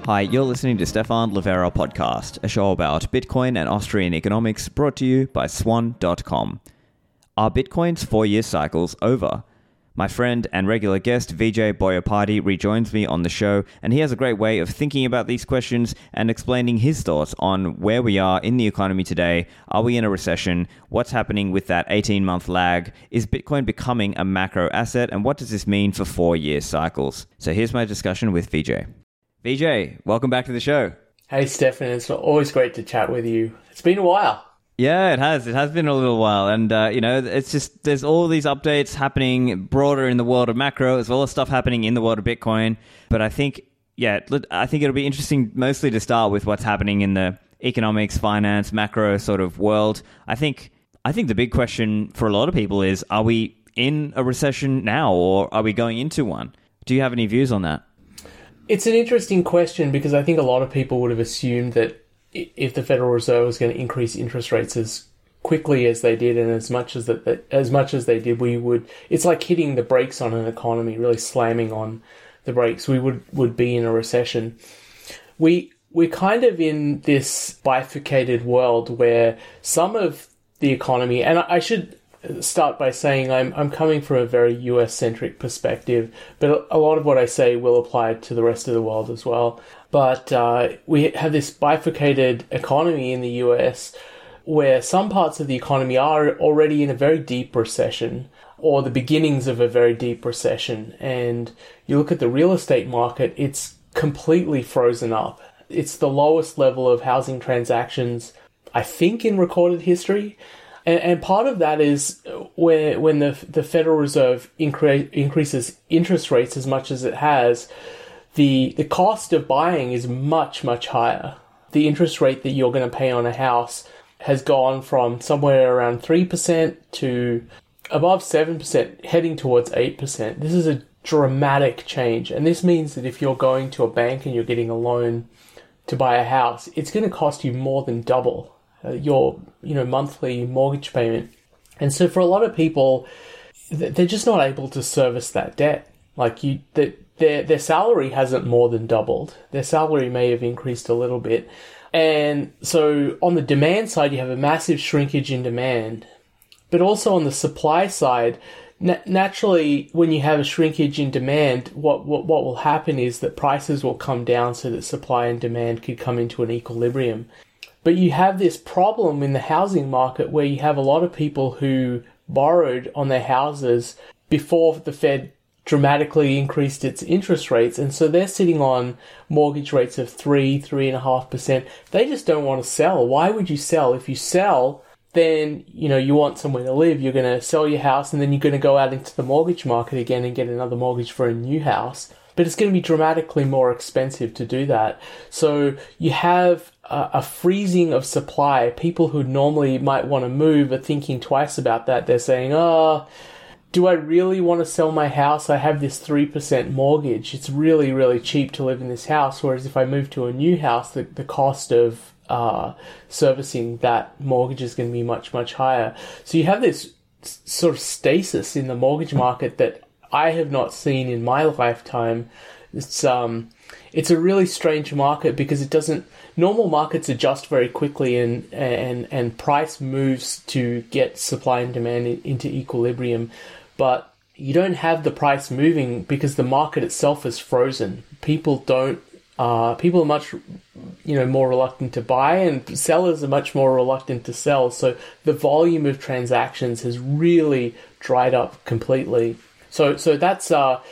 Hi, you're listening to Stefan Livera Podcast, a show about Bitcoin and Austrian economics brought to you by Swan.com. Are Bitcoin's 4-year cycles over? My friend and regular guest Vijay Boyapati rejoins me on the show, and he has a great way of thinking about these questions and explaining his thoughts on where we are in the economy today. Are we in a recession? What's happening with that 18-month lag? Is Bitcoin becoming a macro asset? And what does this mean for 4-year cycles? So here's my discussion with Vijay. Vijay, welcome back to the show. Hey, Stefan. It's always great to chat with you. It's been a while. Yeah, it has. It has been a little while. And, it's just, there's all these updates happening broader in the world of macro, as well as stuff happening in the world of Bitcoin. But I think it'll be interesting mostly to start with what's happening in the economics, finance, macro sort of world. I think the big question for a lot of people is, are we in a recession now, or are we going into one? Do you have any views on that? It's an interesting question because I think a lot of people would have assumed that if the Federal Reserve was going to increase interest rates as quickly as they did and as much as they did, it's like hitting the brakes on an economy, really slamming on the brakes. We would be in a recession. We're kind of in this bifurcated world where some of the economy, and I should start by saying I'm coming from a very US-centric perspective, but a lot of what I say will apply to the rest of the world as well. But we have this bifurcated economy in the US where some parts of the economy are already in a very deep recession or the beginnings of a very deep recession. And you look at the real estate market, it's completely frozen up. It's the lowest level of housing transactions, I think, in recorded history. And part of that is when the Federal Reserve increases interest rates as much as it has, the cost of buying is much, much higher. The interest rate that you're going to pay on a house has gone from somewhere around 3% to above 7%, heading towards 8%. This is a dramatic change. And this means that if you're going to a bank and you're getting a loan to buy a house, it's going to cost you more than double your monthly mortgage payment. And so for a lot of people, they're just not able to service that debt. Like their salary hasn't more than doubled. Their salary may have increased a little bit. And so on the demand side, you have a massive shrinkage in demand. But also on the supply side, naturally, when you have a shrinkage in demand, what will happen is that prices will come down so that supply and demand could come into an equilibrium. But you have this problem in the housing market where you have a lot of people who borrowed on their houses before the Fed dramatically increased its interest rates. And so they're sitting on mortgage rates of 3.5%. They just don't want to sell. Why would you sell? If you sell, then, you want somewhere to live. You're going to sell your house and then you're going to go out into the mortgage market again and get another mortgage for a new house. But it's going to be dramatically more expensive to do that. So you have a freezing of supply. People who normally might want to move are thinking twice about that. They're saying, do I really want to sell my house? I have this 3% mortgage. It's really, really cheap to live in this house. Whereas if I move to a new house, the cost of servicing that mortgage is going to be much, much higher. So you have this sort of stasis in the mortgage market that I have not seen in my lifetime. It's a really strange market because normal markets adjust very quickly and price moves to get supply and demand into equilibrium. But you don't have the price moving because the market itself is frozen. People are much, more reluctant to buy, and sellers are much more reluctant to sell. So the volume of transactions has really dried up completely. So that's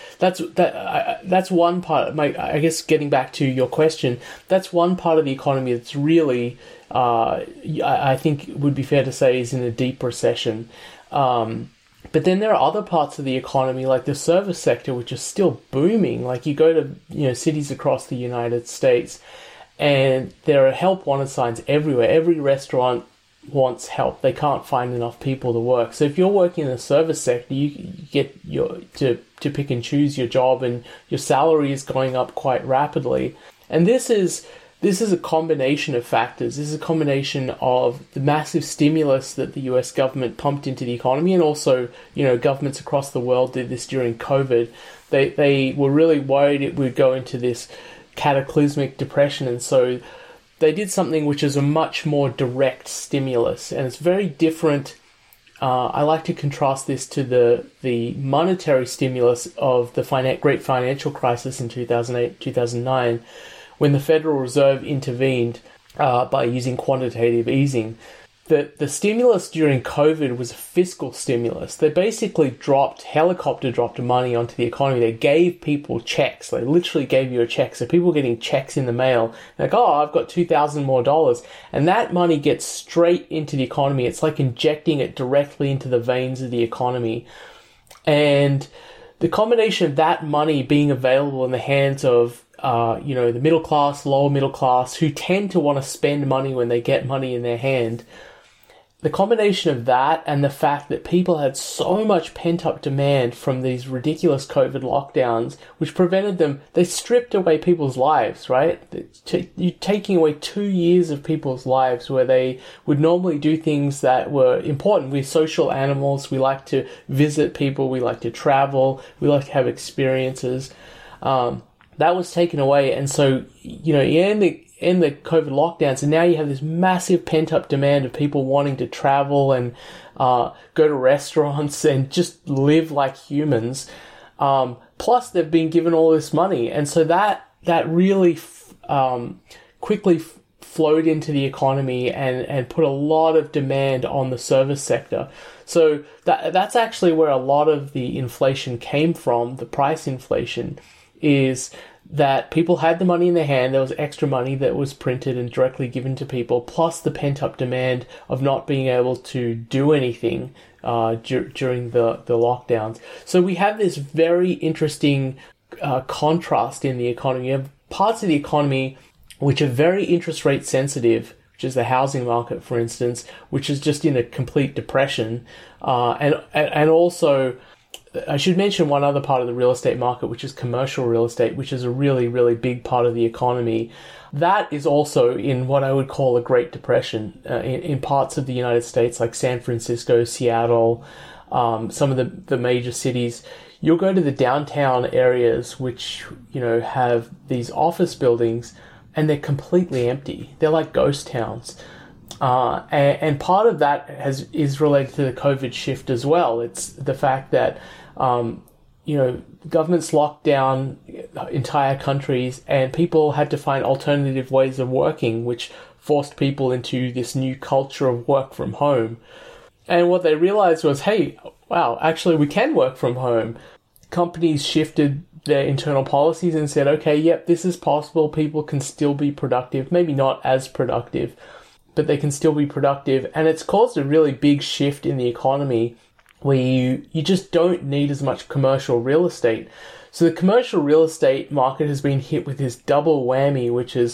one part. I guess getting back to your question, that's one part of the economy that's really, I think it would be fair to say, is in a deep recession. But then there are other parts of the economy, like the service sector, which is still booming. Like you go to cities across the United States, and there are help wanted signs everywhere. Every restaurant wants help. They can't find enough people to work. So if you're working in the service sector, you get to pick and choose your job, and your salary is going up quite rapidly. And this is a combination of factors. This is a combination of the massive stimulus that the US government pumped into the economy, and also, governments across the world did this during COVID. They were really worried it would go into this cataclysmic depression. And so they did something which is a much more direct stimulus, and it's very different. I like to contrast this to the monetary stimulus of the great financial crisis in 2008, 2009, when the Federal Reserve intervened by using quantitative easing. The stimulus during COVID was a fiscal stimulus. They basically helicopter dropped money onto the economy. They gave people checks. They literally gave you a check. So people getting checks in the mail, like, oh, I've got $2,000 more. And that money gets straight into the economy. It's like injecting it directly into the veins of the economy. And the combination of that money being available in the hands of the middle class, lower middle class, who tend to want to spend money when they get money in their hand. The combination of that and the fact that people had so much pent-up demand from these ridiculous COVID lockdowns, which prevented them, they stripped away people's lives, right? You're taking away 2 years of people's lives where they would normally do things that were important. We're social animals. We like to visit people. We like to travel. We like to have experiences. That was taken away. And so, in the COVID lockdowns, and now you have this massive pent-up demand of people wanting to travel and go to restaurants and just live like humans. Plus, they've been given all this money. And so that really quickly flowed into the economy and put a lot of demand on the service sector. So that's actually where a lot of the inflation came from, the price inflation, is that people had the money in their hand. There was extra money that was printed and directly given to people, plus the pent-up demand of not being able to do anything during the lockdowns. So we have this very interesting contrast in the economy. You have parts of the economy which are very interest rate sensitive, which is the housing market, for instance, which is just in a complete depression. And also, I should mention one other part of the real estate market, which is commercial real estate, which is a really, really big part of the economy. That is also in what I would call a Great Depression in parts of the United States, like San Francisco, Seattle, some of the major cities. You'll go to the downtown areas, which, have these office buildings, and they're completely empty. They're like ghost towns. And part of that is related to the COVID shift as well. It's the fact that, governments locked down entire countries and people had to find alternative ways of working, which forced people into this new culture of work from home. And what they realized was, hey, wow, actually we can work from home. Companies shifted their internal policies and said, okay, yep, this is possible. People can still be productive, maybe not as productive, but they can still be productive. And it's caused a really big shift in the economy where you just don't need as much commercial real estate. So the commercial real estate market has been hit with this double whammy, which is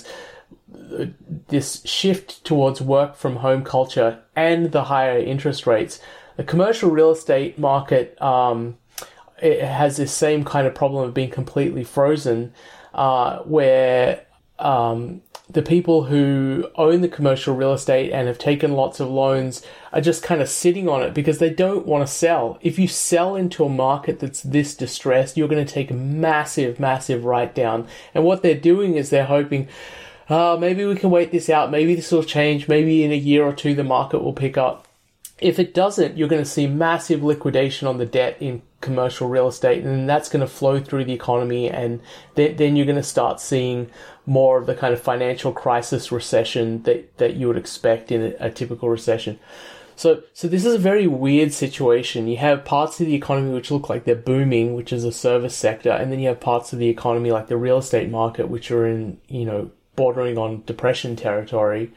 this shift towards work from home culture and the higher interest rates. The commercial real estate market, it has this same kind of problem of being completely frozen, where the people who own the commercial real estate and have taken lots of loans are just kind of sitting on it because they don't want to sell. If you sell into a market that's this distressed, you're going to take a massive, massive write down. And what they're doing is they're hoping, maybe we can wait this out. Maybe this will change. Maybe in a year or two, the market will pick up. If it doesn't, you're going to see massive liquidation on the debt in commercial real estate, and that's going to flow through the economy, and then you're going to start seeing more of the kind of financial crisis recession that you would expect in a typical recession. So this is a very weird situation. You have parts of the economy which look like they're booming, which is a service sector, and then you have parts of the economy like the real estate market, which are in, bordering on depression territory.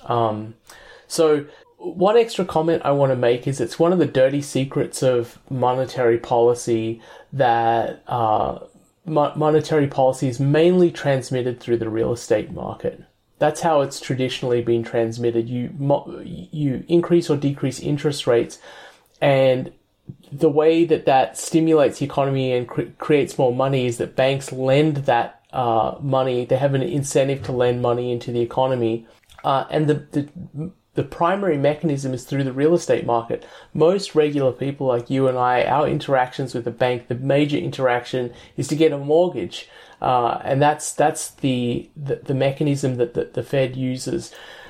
So one extra comment I want to make is it's one of the dirty secrets of monetary policy that monetary policy is mainly transmitted through the real estate market. That's how it's traditionally been transmitted. You increase or decrease interest rates, and the way that stimulates the economy and creates more money is that banks lend that money. They have an incentive to lend money into the economy, and the the primary mechanism is through the real estate market. Most regular people like you and I, our interactions with the bank, the major interaction is to get a mortgage. And that's the mechanism that the Fed uses.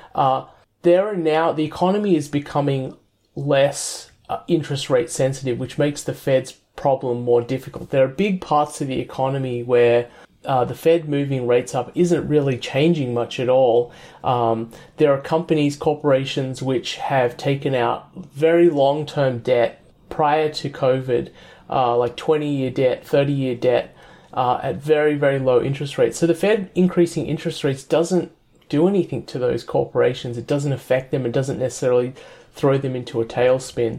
The economy is becoming less interest rate sensitive, which makes the Fed's problem more difficult. There are big parts of the economy where the Fed moving rates up isn't really changing much at all. There are corporations which have taken out very long-term debt prior to COVID, like 20-year debt, 30-year debt, at very, very low interest rates. So the Fed increasing interest rates doesn't do anything to those corporations. It doesn't affect them. It doesn't necessarily throw them into a tailspin.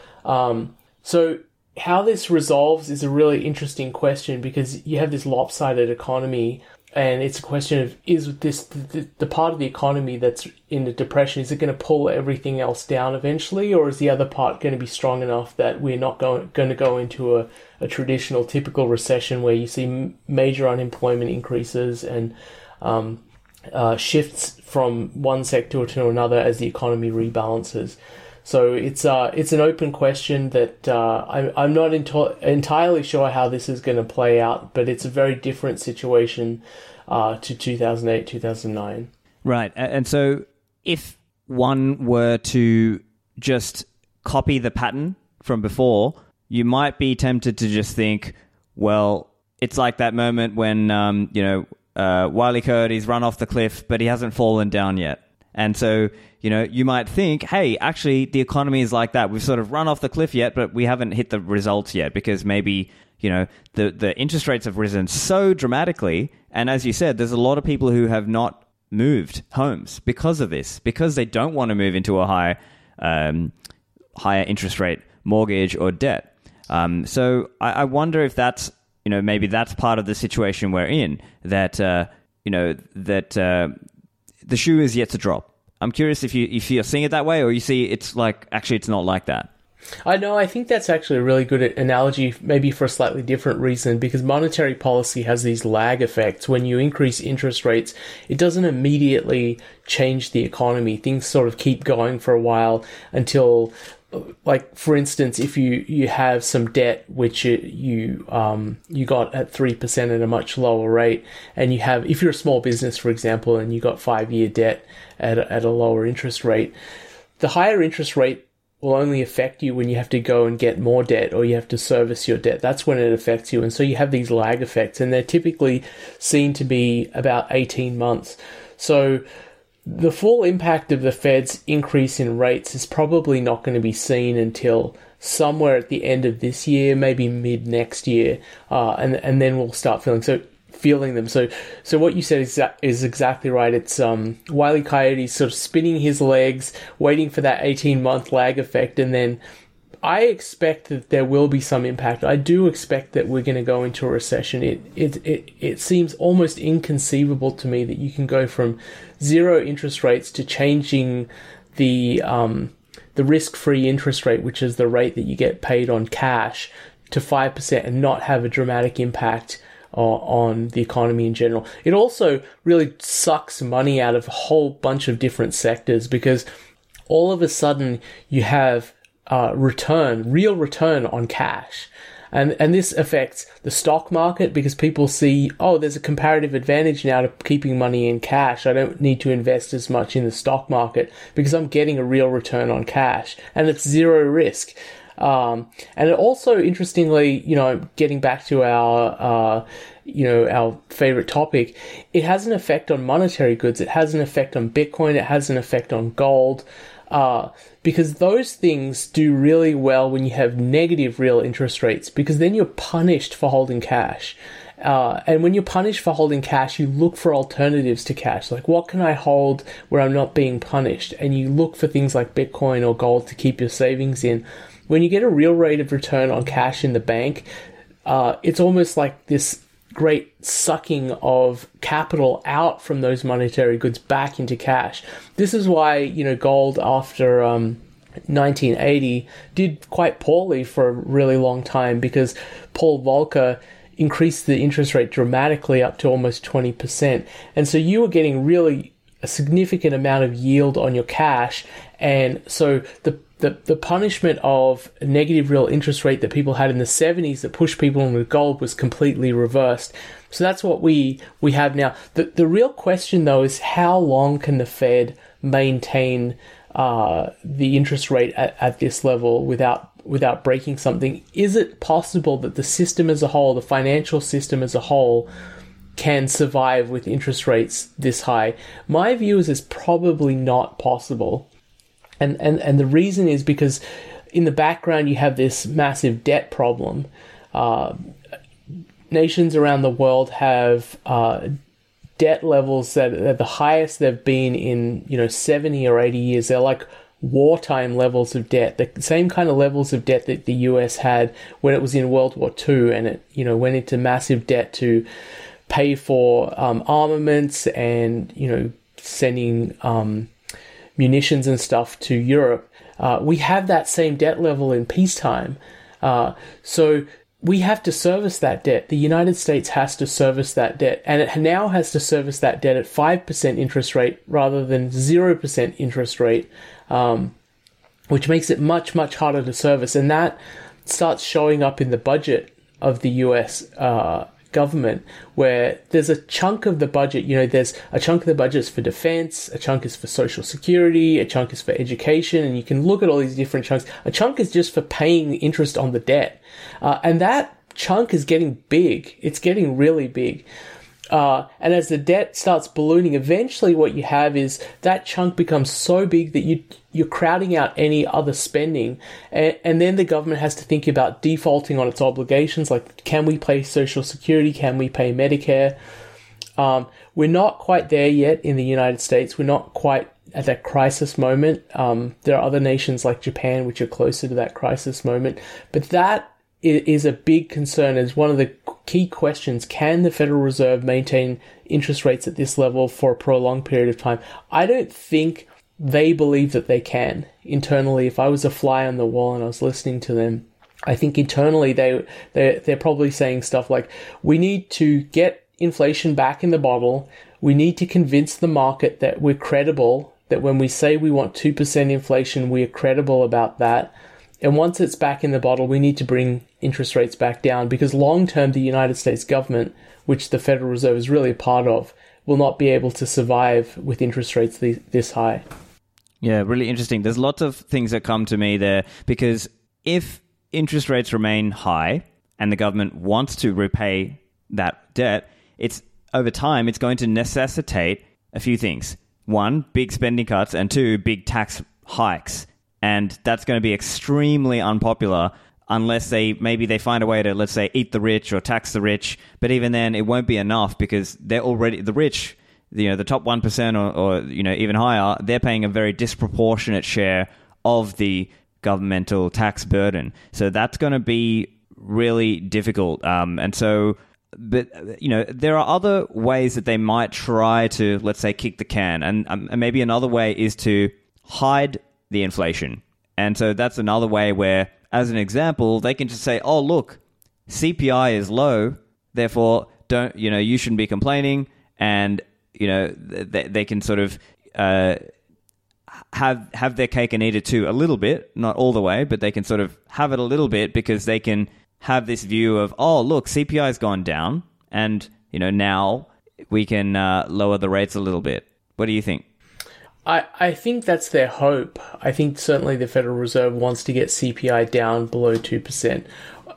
So how this resolves is a really interesting question, because you have this lopsided economy, and it's a question of, is this the part of the economy that's in the depression, is it going to pull everything else down eventually, or is the other part going to be strong enough that we're not going to go into a traditional typical recession where you see major unemployment increases and shifts from one sector to another as the economy rebalances? So it's an open question that I'm not entirely sure how this is going to play out, but it's a very different situation to 2008, 2009. Right. And so if one were to just copy the pattern from before, you might be tempted to just think, well, it's like that moment when, Wile E. Coyote's run off the cliff, but he hasn't fallen down yet. And so, you might think, hey, actually, the economy is like that. We've sort of run off the cliff yet, but we haven't hit the results yet because maybe, the interest rates have risen so dramatically. And as you said, there's a lot of people who have not moved homes because of this, because they don't want to move into a higher interest rate mortgage or debt. So I wonder if that's, maybe that's part of the situation we're in, that, the shoe is yet to drop. I'm curious if you're seeing it that way, or you see it's like, actually, it's not like that. I think that's actually a really good analogy, maybe for a slightly different reason, because monetary policy has these lag effects. When you increase interest rates, it doesn't immediately change the economy. Things sort of keep going for a while until, like, for instance, if you have some debt which you got at 3% at a much lower rate, and if you're a small business, for example, and you got 5-year debt at a lower interest rate, the higher interest rate will only affect you when you have to go and get more debt or you have to service your debt. That's when it affects you. And so you have these lag effects, and they're typically seen to be about 18 months. So the full impact of the Fed's increase in rates is probably not going to be seen until somewhere at the end of this year, maybe mid next year, and then we'll start feeling them. So what you said is exactly right. It's Wile E. Coyote sort of spinning his legs, waiting for that 18-month lag effect, and then I expect that there will be some impact. I do expect that we're going to go into a recession. It seems almost inconceivable to me that you can go from zero interest rates to changing the risk-free interest rate, which is the rate that you get paid on cash, to 5% and not have a dramatic impact on the economy in general. It also really sucks money out of a whole bunch of different sectors, because all of a sudden you have real return on cash. And this affects the stock market, because people see, there's a comparative advantage now to keeping money in cash. I don't need to invest as much in the stock market because I'm getting a real return on cash, and it's zero risk. And it also, interestingly, getting back to our favorite topic, it has an effect on monetary goods. It has an effect on Bitcoin. It has an effect on gold. Because those things do really well when you have negative real interest rates, because then you're punished for holding cash. And when you're punished for holding cash, you look for alternatives to cash. Like, what can I hold where I'm not being punished? And you look for things like Bitcoin or gold to keep your savings in. When you get a real rate of return on cash in the bank, it's almost like this great sucking of capital out from those monetary goods back into cash. This is why, gold after 1980 did quite poorly for a really long time, because Paul Volcker increased the interest rate dramatically up to almost 20%. And so you were getting really a significant amount of yield on your cash. And so the punishment of a negative real interest rate that people had in the 70s that pushed people into gold was completely reversed. So that's what we have now. The real question, though, is how long can the Fed maintain the interest rate at this level without breaking something? Is it possible that the system as a whole, the financial system as a whole, can survive with interest rates this high? My view is it's probably not possible. And the reason is because in the background you have this massive debt problem. Nations around the world have debt levels that are the highest they've been in 70 or 80 years. They're like wartime levels of debt, the same kind of levels of debt that the US had when it was in World War II, and it went into massive debt to pay for armaments and sending munitions and stuff to Europe. We have that same debt level in peacetime. So we have to service that debt. The United States has to service that debt, and it now has to service that debt at 5% interest rate rather than 0% interest rate, which makes it much, much harder to service. And that starts showing up in the budget of the US government, where there's a chunk of the budget, there's a chunk of the budget's for defense, a chunk is for social security, a chunk is for education, and you can look at all these different chunks. A chunk is just for paying interest on the debt. And that chunk is getting big. It's getting really big. And as the debt starts ballooning, eventually what you have is that chunk becomes so big that you're crowding out any other spending. And then the government has to think about defaulting on its obligations, like, can we pay Social Security? Can we pay Medicare? We're not quite there yet in the United States. We're not quite at that crisis moment. There are other nations like Japan which are closer to that crisis moment. But that is a big concern. Is one of the key questions. Can the Federal Reserve maintain interest rates at this level for a prolonged period of time? I don't think they believe that they can. Internally, if I was a fly on the wall and I was listening to them, I think internally they're probably saying stuff like, we need to get inflation back in the bottle. We need to convince the market that we're credible, that when we say we want 2% inflation, we are credible about that. And once it's back in the bottle, we need to bring interest rates back down, because long-term, the United States government, which the Federal Reserve is really a part of, will not be able to survive with interest rates this high. Yeah, really interesting. There's lots of things that come to me there, because if interest rates remain high and the government wants to repay that debt, over time, it's going to necessitate a few things. One, big spending cuts, and two, big tax hikes. And that's going to be extremely unpopular unless they find a way to, let's say, eat the rich or tax the rich. But even then, it won't be enough, because they're already, the rich, the top 1% or even higher, they're paying a very disproportionate share of the governmental tax burden. So that's going to be really difficult. But there are other ways that they might try to, let's say, kick the can. And maybe another way is to hide the inflation. And so that's another way where, as an example, they can just say, oh, look, CPI is low, therefore you shouldn't be complaining. And, they can sort of have their cake and eat it too, a little bit, not all the way, but they can sort of have it a little bit, because they can have this view of, oh, look, CPI has gone down, and, now we can lower the rates a little bit. What do you think? I think that's their hope. I think certainly the Federal Reserve wants to get CPI down below 2%.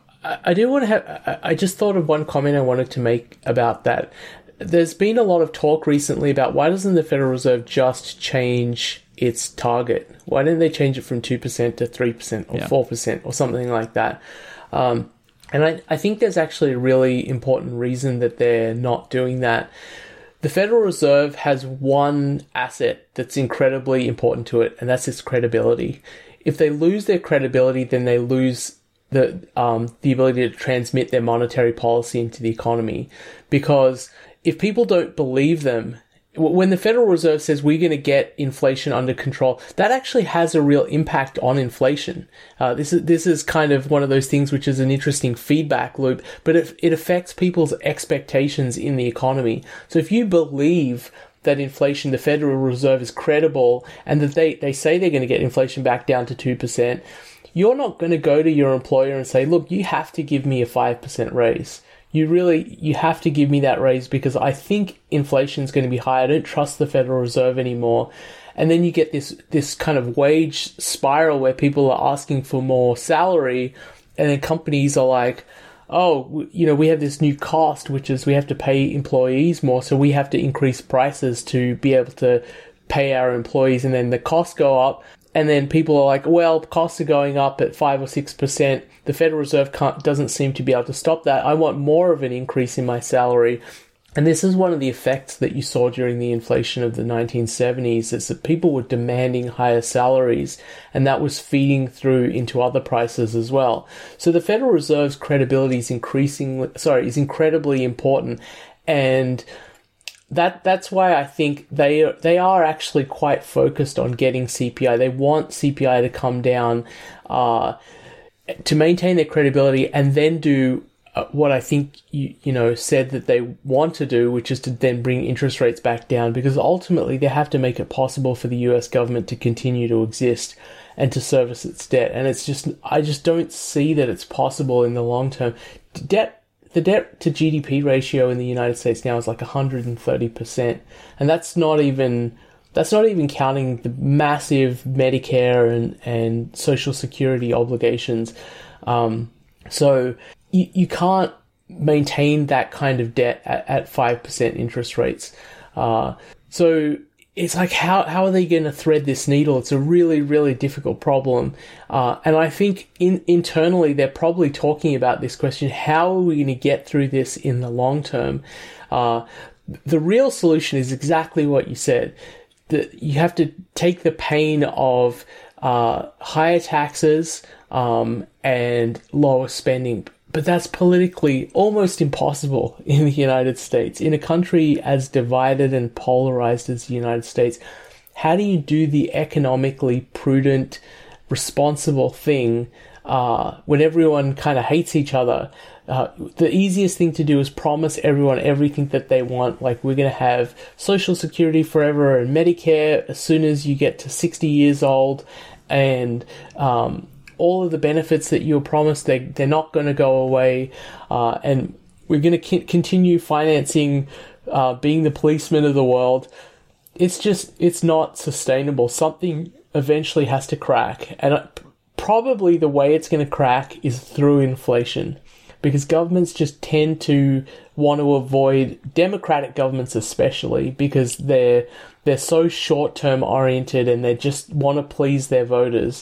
I just thought of one comment I wanted to make about that. There's been a lot of talk recently about, why doesn't the Federal Reserve just change its target? Why didn't they change it from 2% to 3% or 4% or something like that? And I think there's actually a really important reason that they're not doing that. The Federal Reserve has one asset that's incredibly important to it, and that's its credibility. If they lose their credibility, then they lose the ability to transmit their monetary policy into the economy. Because if people don't believe them, when the Federal Reserve says we're going to get inflation under control, that actually has a real impact on inflation. This is kind of one of those things which is an interesting feedback loop, but it affects people's expectations in the economy. So if you believe that inflation, the Federal Reserve is credible, and that they say they're going to get inflation back down to 2%, you're not going to go to your employer and say, look, you have to give me a 5% raise. You have to give me that raise because I think inflation is going to be high. I don't trust the Federal Reserve anymore. And then you get this kind of wage spiral where people are asking for more salary, and then companies are like, oh, we have this new cost, which is we have to pay employees more, so we have to increase prices to be able to pay our employees, and then the costs go up. And then people are like, well, costs are going up at 5 or 6%. The Federal Reserve doesn't seem to be able to stop that. I want more of an increase in my salary. And this is one of the effects that you saw during the inflation of the 1970s, is that people were demanding higher salaries, and that was feeding through into other prices as well. So the Federal Reserve's credibility is incredibly important, and that's why I think they are actually quite focused on getting CPI. They want CPI to come down to maintain their credibility, and then do what I think you said that they want to do, which is to then bring interest rates back down, because ultimately they have to make it possible for the US government to continue to exist and to service its debt. And I just don't see that it's possible in the long term. The debt to GDP ratio in the United States now is like 130%, and that's not even counting the massive Medicare and Social Security obligations. So you can't maintain that kind of debt at 5% interest rates. So it's like, how are they going to thread this needle? It's a really, really difficult problem. And I think internally, they're probably talking about this question: how are we going to get through this in the long term? The real solution is exactly what you said. That you have to take the pain of higher taxes and lower spending. But that's politically almost impossible in the United States. In a country as divided and polarized as the United States, how do you do the economically prudent, responsible thing when everyone kind of hates each other? The easiest thing to do is promise everyone everything that they want. Like, we're going to have Social Security forever and Medicare as soon as you get to 60 years old, and all of the benefits that you were promised, they're not going to go away, and we're going to continue financing being the policeman of the world. It's not sustainable. Something eventually has to crack, and probably the way it's going to crack is through inflation, because governments just tend to want to avoid, democratic governments especially, because they're so short-term oriented and they just want to please their voters.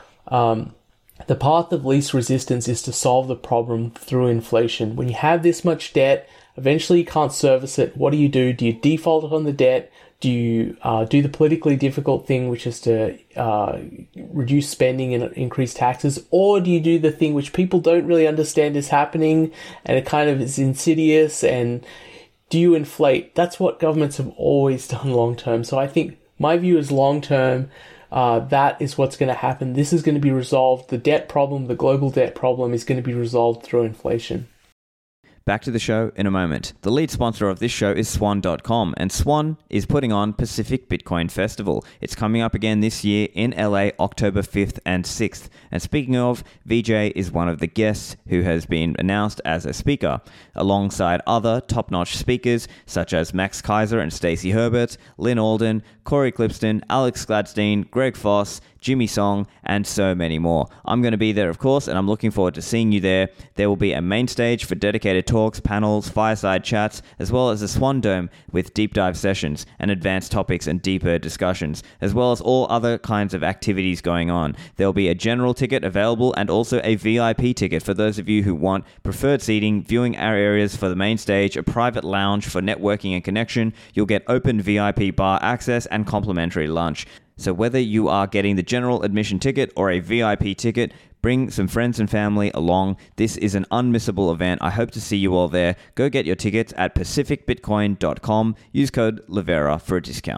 The path of least resistance is to solve the problem through inflation. When you have this much debt, eventually you can't service it. What do? Do you default on the debt? Do you do the politically difficult thing, which is to reduce spending and increase taxes? Or do you do the thing which people don't really understand is happening, and it kind of is insidious, and do you inflate? That's what governments have always done long term. So I think my view is long term. That is what's going to happen. This is going to be resolved. The debt problem, the global debt problem, is going to be resolved through inflation. Back to the show in a moment. The lead sponsor of this show is Swan.com, and Swan is putting on Pacific Bitcoin Festival. It's coming up again this year in LA, October 5th and 6th. And speaking of, VJ is one of the guests who has been announced as a speaker, alongside other top-notch speakers such as Max Kaiser and Stacey Herbert, Lynn Alden, Corey Clipston, Alex Gladstein, Greg Foss, Jimmy Song, and so many more. I'm going to be there, of course, and I'm looking forward to seeing you there. There will be a main stage for dedicated talks, panels, fireside chats, as well as a Swan Dome with deep dive sessions and advanced topics and deeper discussions, as well as all other kinds of activities going on. There'll be a general ticket available and also a VIP ticket for those of you who want preferred seating, viewing our areas for the main stage, a private lounge for networking and connection. You'll get open VIP bar access and complimentary lunch. So whether you are getting the general admission ticket or a VIP ticket, bring some friends and family along. This is an unmissable event. I hope to see you all there. Go get your tickets at pacificbitcoin.com. Use code Livera for a discount.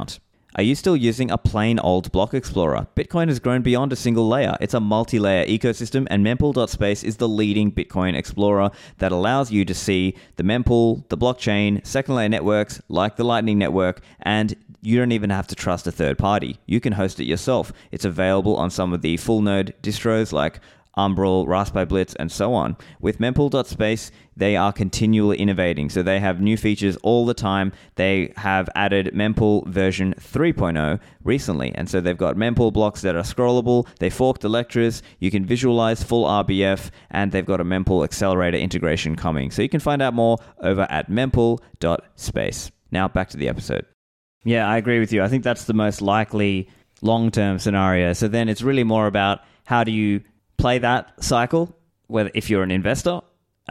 Are you still using a plain old block explorer? Bitcoin has grown beyond a single layer. It's a multi-layer ecosystem, and mempool.space is the leading Bitcoin explorer that allows you to see the mempool, the blockchain, second layer networks like the Lightning Network, and you don't even have to trust a third party. You can host it yourself. It's available on some of the full node distros like Umbrel, Raspberry Blitz, and so on. With mempool.space, they are continually innovating. So they have new features all the time. They have added mempool version 3.0 recently. And so they've got mempool blocks that are scrollable. They forked Electras. You can visualize full RBF, and they've got a mempool accelerator integration coming. So you can find out more over at mempool.space. Now back to the episode. Yeah, I agree with you. I think that's the most likely long-term scenario. So then it's really more about how do you play that cycle, whether if you're an investor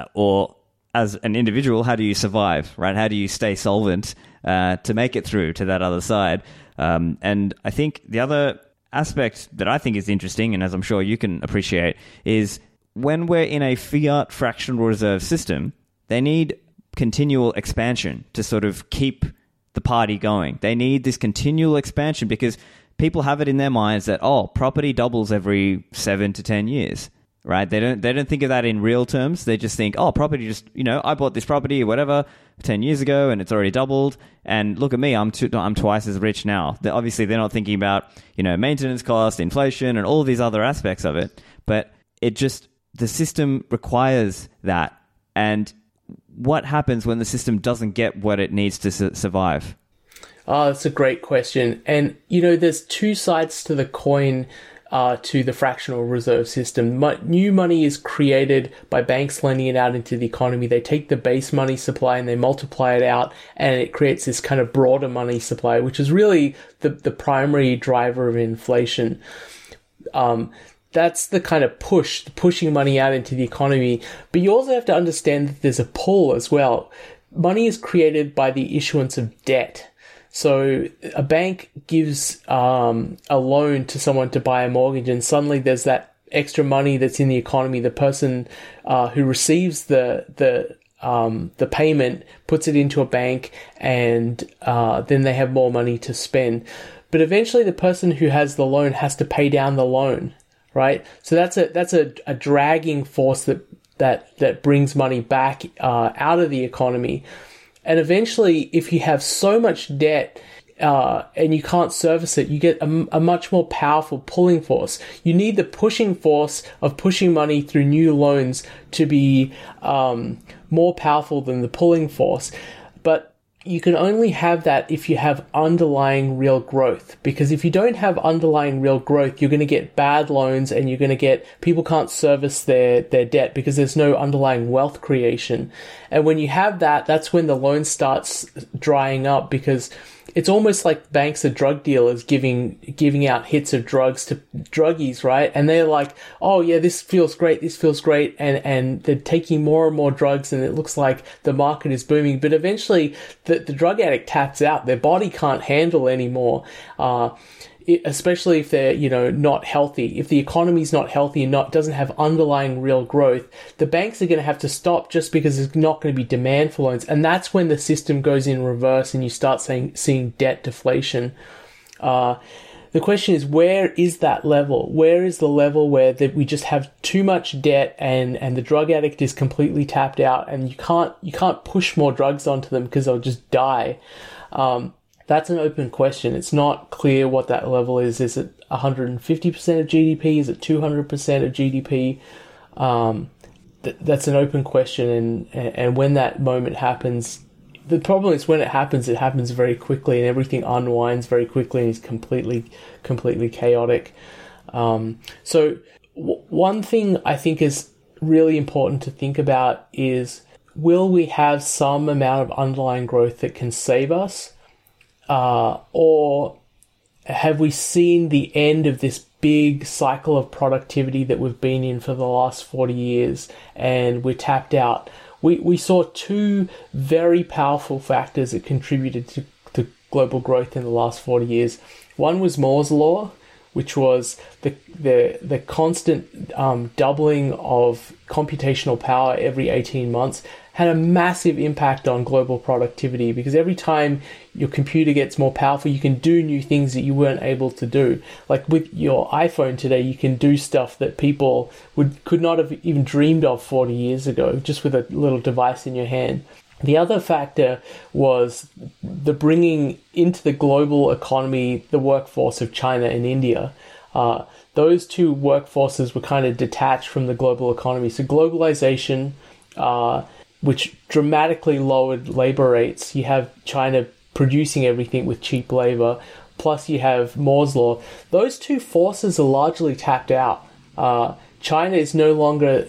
or as an individual, how do you survive, right? How do you stay solvent to make it through to that other side? And I think the other aspect that I think is interesting, and as I'm sure you can appreciate, is when we're in a fiat fractional reserve system, they need continual expansion to sort of keep the party going. They need this continual expansion because people have it in their minds that, oh, property doubles every 7 to 10 years, right? They don't think of that in real terms. They just think, oh, property just, I bought this property or whatever 10 years ago and it's already doubled. And look at me, I'm twice as rich now. Obviously, they're not thinking about, maintenance cost, inflation, and all these other aspects of it. But the system requires that. And what happens when the system doesn't get what it needs to survive? Oh, that's a great question. And, there's two sides to the coin to the fractional reserve system. New money is created by banks lending it out into the economy. They take the base money supply and they multiply it out, and it creates this kind of broader money supply, which is really the primary driver of inflation. That's the kind of pushing money out into the economy. But you also have to understand that there's a pull as well. Money is created by the issuance of debt. So a bank gives a loan to someone to buy a mortgage, and suddenly there's that extra money that's in the economy. The person who receives the payment puts it into a bank, and then they have more money to spend. But eventually, the person who has the loan has to pay down the loan, right? So that's a dragging force that brings money back out of the economy. And eventually, if you have so much debt and you can't service it, you get a much more powerful pulling force. You need the pushing force of pushing money through new loans to be more powerful than the pulling force. But you can only have that if you have underlying real growth. Because if you don't have underlying real growth, you're going to get bad loans, and you're going to get people can't service their debt because there's no underlying wealth creation. And when you have that, that's when the loan starts drying up, because it's almost like banks are drug dealers giving out hits of drugs to druggies, right? And they're like, oh yeah, this feels great, and they're taking more and more drugs, and it looks like the market is booming. But eventually, the drug addict taps out. Their body can't handle anymore. Especially if they're, not healthy. If the economy's not healthy and doesn't have underlying real growth, the banks are going to have to stop just because there's not going to be demand for loans. And that's when the system goes in reverse and you start seeing debt deflation. The question is, where is that level? Where is the level where we just have too much debt and the drug addict is completely tapped out, and you can't push more drugs onto them because they'll just die? That's an open question. It's not clear what that level is. Is it 150% of GDP? Is it 200% of GDP? That's an open question. And when that moment happens, the problem is when it happens very quickly, and everything unwinds very quickly and is completely chaotic. So one thing I think is really important to think about is, will we have some amount of underlying growth that can save us? Or have we seen the end of this big cycle of productivity that we've been in for the last 40 years and we're tapped out? We saw two very powerful factors that contributed to global growth in the last 40 years. One was Moore's Law, which was the constant doubling of computational power every 18 months had a massive impact on global productivity, because every time your computer gets more powerful, you can do new things that you weren't able to do. Like with your iPhone today, you can do stuff that people could not have even dreamed of 40 years ago, just with a little device in your hand. The other factor was the bringing into the global economy the workforce of China and India. Those two workforces were kind of detached from the global economy. So globalization, which dramatically lowered labor rates. You have China producing everything with cheap labor, plus you have Moore's law. Those two forces are largely tapped out. China is no longer,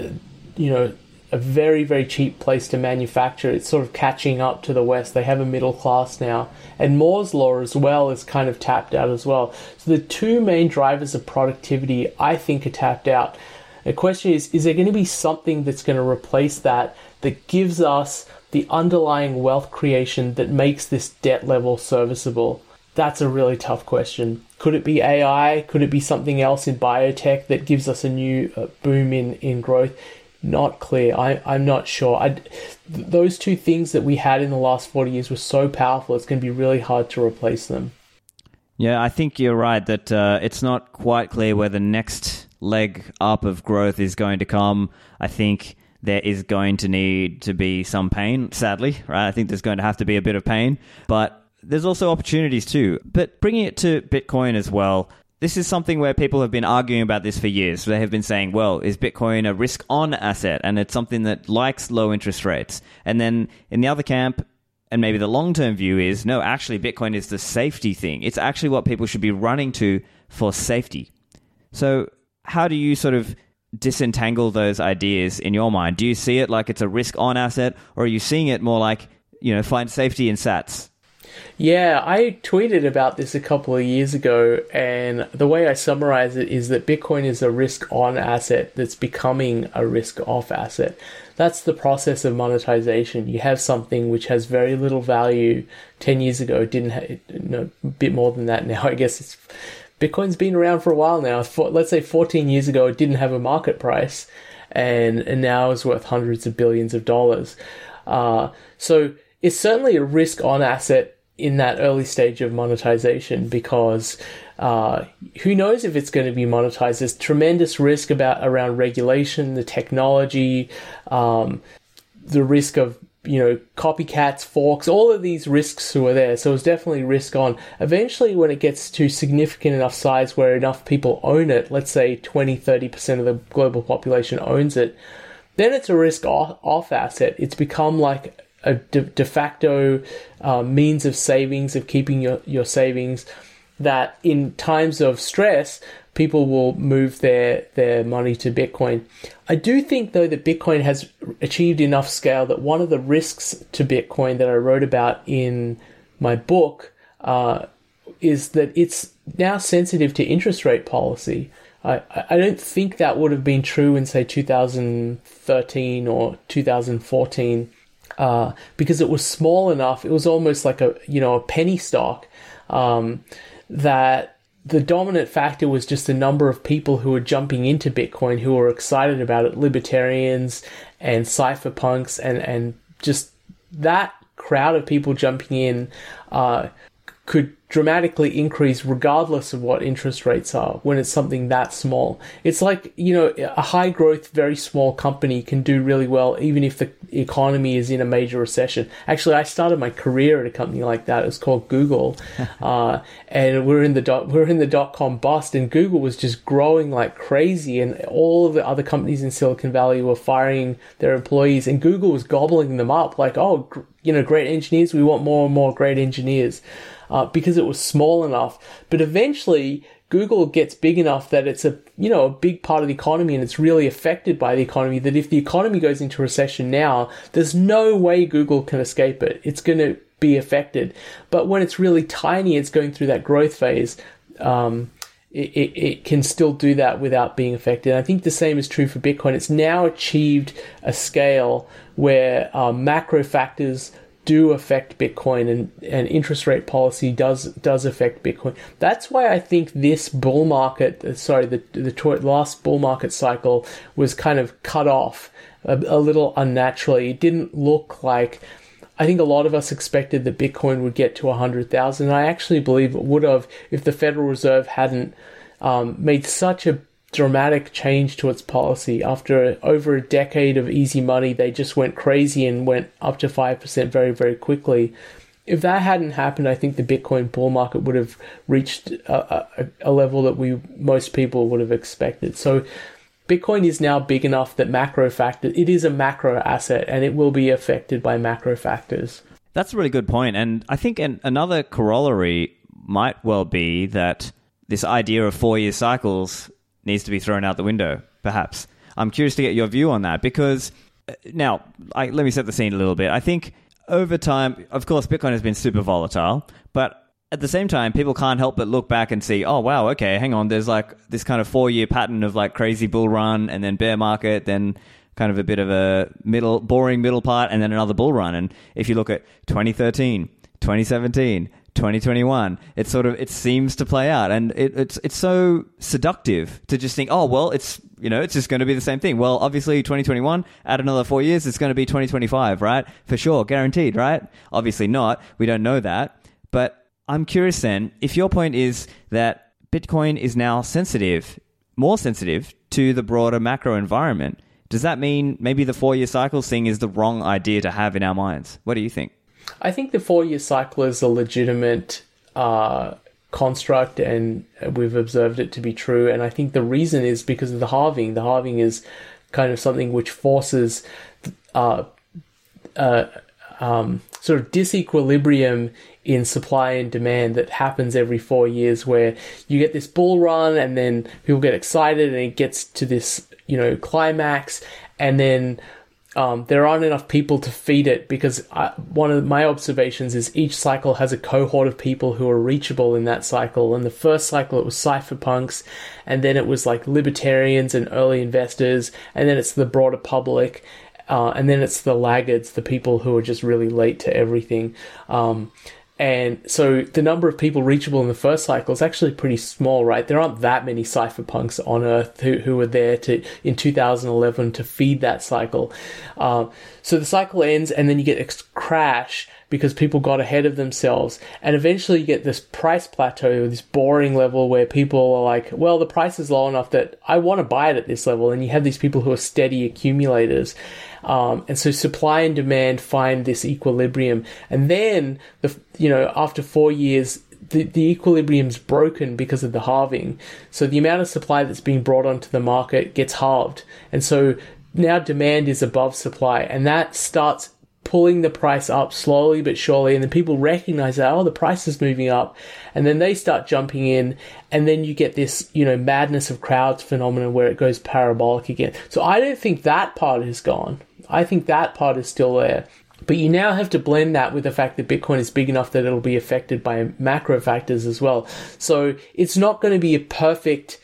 a very, very cheap place to manufacture. It's sort of catching up to the West. They have a middle class now. And Moore's law as well is kind of tapped out as well. So the two main drivers of productivity, I think, are tapped out. The question is there going to be something that's going to replace that gives us the underlying wealth creation that makes this debt level serviceable? That's a really tough question. Could it be AI? Could it be something else in biotech that gives us a new boom in growth? Not clear. I'm not sure. Those two things that we had in the last 40 years were so powerful, it's going to be really hard to replace them. Yeah, I think you're right that it's not quite clear where the next leg up of growth is going to come. I think there is going to need to be some pain, sadly, right? I think there's going to have to be a bit of pain, but there's also opportunities too. But bringing it to Bitcoin as well, this is something where people have been arguing about this for years. They have been saying, well, is Bitcoin a risk-on asset? And it's something that likes low interest rates. And then in the other camp, and maybe the long-term view is, no, actually, Bitcoin is the safety thing. It's actually what people should be running to for safety. So how do you sort of disentangle those ideas in your mind? Do you see it like it's a risk-on asset, or are you seeing it more like, find safety in sats? Yeah, I tweeted about this a couple of years ago, and the way I summarize it is that Bitcoin is a risk-on asset that's becoming a risk-off asset. That's the process of monetization. You have something which has very little value 10 years ago. It didn't have, a bit more than that now. I guess Bitcoin's been around for a while now. Let's say 14 years ago, it didn't have a market price, and now is worth hundreds of billions of dollars. So it's certainly a risk-on asset in that early stage of monetization, because who knows if it's going to be monetized. There's tremendous risk around regulation, the technology, the risk of copycats, forks, all of these risks who are there. So it's definitely risk on. Eventually, when it gets to significant enough size where enough people own it, let's say 20-30% of the global population owns it, then it's a risk off asset. It's become like a de facto means of savings, of keeping your savings, that in times of stress, people will move their money to Bitcoin. I do think, though, that Bitcoin has achieved enough scale that one of the risks to Bitcoin that I wrote about in my book is that it's now sensitive to interest rate policy. I don't think that would have been true in, say, 2013 or 2014. Because it was small enough, it was almost like a penny stock, that the dominant factor was just the number of people who were jumping into Bitcoin, who were excited about it, libertarians and cypherpunks, and just that crowd of people jumping in could dramatically increase regardless of what interest rates are when it's something that small. It's like, a high growth, very small company can do really well even if the economy is in a major recession. Actually, I started my career at a company like that. It was called Google. And we're in the dot-com bust, and Google was just growing like crazy, and all of the other companies in Silicon Valley were firing their employees, and Google was gobbling them up like, oh, great engineers, we want more and more great engineers. Because it was small enough. But eventually, Google gets big enough that it's a big part of the economy, and it's really affected by the economy, that if the economy goes into recession now, there's no way Google can escape it. It's going to be affected. But when it's really tiny, it's going through that growth phase, it can still do that without being affected. And I think the same is true for Bitcoin. It's now achieved a scale where macro factors do affect Bitcoin, and interest rate policy does affect Bitcoin. That's why I think this bull market, the last bull market cycle was kind of cut off a little unnaturally. It didn't look like, I think a lot of us expected that Bitcoin would get to 100,000. I actually believe it would have if the Federal Reserve hadn't made such a dramatic change to its policy. After over a decade of easy money, they just went crazy and went up to 5% very, very quickly. If that hadn't happened, I think the Bitcoin bull market would have reached a level that most people would have expected. So Bitcoin is now big enough that it is a macro asset, and it will be affected by macro factors. That's a really good point. And I think another corollary might well be that this idea of 4-year cycles needs to be thrown out the window, perhaps. I'm curious to get your view on that, because now, let me set the scene a little bit. I think over time, of course, Bitcoin has been super volatile, but at the same time, people can't help but look back and see, oh, wow, okay, hang on, there's like this kind of 4-year pattern of like crazy bull run and then bear market, then kind of a bit of a boring middle part, and then another bull run. And if you look at 2013, 2017, 2021, it seems to play out, and it's so seductive to just think, oh well, it's just going to be the same thing. Well, obviously 2021, add another 4 years, it's going to be 2025, right? For sure, guaranteed, right? Obviously not. We don't know that. But I'm curious then, if your point is that Bitcoin is now more sensitive to the broader macro environment, does that mean maybe the 4-year cycle thing is the wrong idea to have in our minds? What do you think? I think the 4-year cycle is a legitimate construct, and we've observed it to be true. And I think the reason is because of the halving. The halving is kind of something which forces sort of disequilibrium in supply and demand that happens every 4 years, where you get this bull run and then people get excited and it gets to this, climax, and then there aren't enough people to feed it, because one of my observations is each cycle has a cohort of people who are reachable in that cycle. In the first cycle, it was cypherpunks, and then it was like libertarians and early investors, and then it's the broader public, and then it's the laggards, the people who are just really late to everything. And so the number of people reachable in the first cycle is actually pretty small, right? There aren't that many cypherpunks on Earth who were there in 2011 to feed that cycle. So the cycle ends, and then you get a crash because people got ahead of themselves. And eventually you get this price plateau, this boring level where people are like, well, the price is low enough that I want to buy it at this level. And you have these people who are steady accumulators. And so supply and demand find this equilibrium. And then, after 4 years, the equilibrium's broken because of the halving. So the amount of supply that's being brought onto the market gets halved. And so now demand is above supply. And that starts pulling the price up slowly but surely. And then people recognize that, the price is moving up. And then they start jumping in. And then you get this, madness of crowds phenomenon where it goes parabolic again. So I don't think that part is gone. I think that part is still there. But you now have to blend that with the fact that Bitcoin is big enough that it'll be affected by macro factors as well. So it's not going to be a perfect,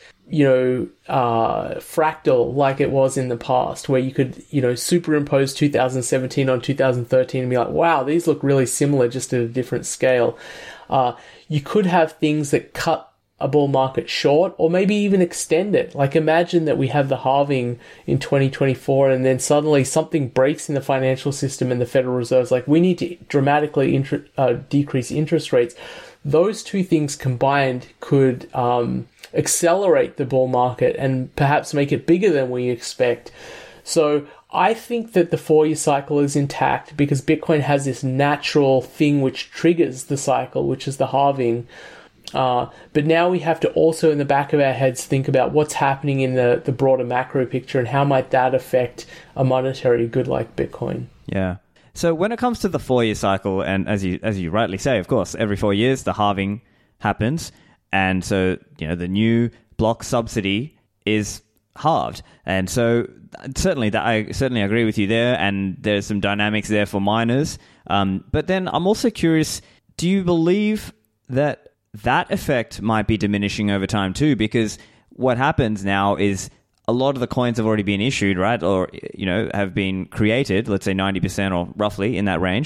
fractal like it was in the past, where you could, superimpose 2017 on 2013 and be like, wow, these look really similar, just at a different scale. You could have things that cut a bull market short, or maybe even extend it. Like, imagine that we have the halving in 2024, and then suddenly something breaks in the financial system and the Federal Reserve's like, we need to dramatically decrease interest rates. Those two things combined could accelerate the bull market and perhaps make it bigger than we expect. So I think that the 4-year cycle is intact because Bitcoin has this natural thing which triggers the cycle, which is the halving. But now we have to also, in the back of our heads, think about what's happening in the broader macro picture and how might that affect a monetary good like Bitcoin. Yeah. So when it comes to the 4-year cycle, and as you rightly say, of course, every 4 years the halving happens, and so the new block subsidy is halved, and so certainly I certainly agree with you there, and there's some dynamics there for miners. But then I'm also curious: do you believe that effect might be diminishing over time too? Because what happens now is a lot of the coins have already been issued, right? Or, have been created, let's say 90% or roughly in that range.